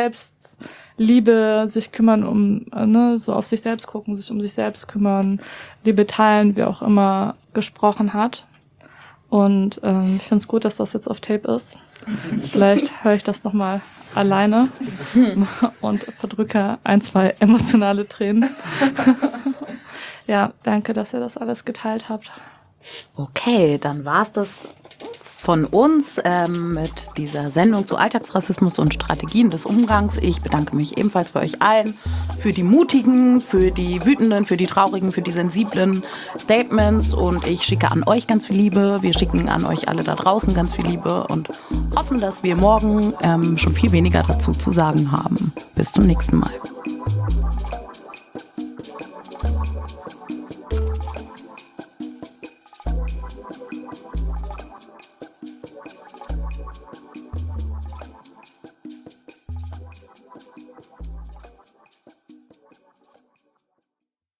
Selbstliebe sich kümmern, um, äh, ne, so auf sich selbst gucken, sich um sich selbst kümmern, Liebe teilen, wie auch immer, gesprochen hat. Und ähm, ich finde es gut, dass das jetzt auf Tape ist. Vielleicht höre ich das nochmal alleine und verdrücke ein, zwei emotionale Tränen. Ja, danke, dass ihr das alles geteilt habt. Okay, dann war's das von uns ähm, mit dieser Sendung zu Alltagsrassismus und Strategien des Umgangs. Ich bedanke mich ebenfalls bei euch allen für die mutigen, für die wütenden, für die traurigen, für die sensiblen Statements und ich schicke an euch ganz viel Liebe. Wir schicken an euch alle da draußen ganz viel Liebe und hoffen, dass wir morgen ähm, schon viel weniger dazu zu sagen haben. Bis zum nächsten Mal.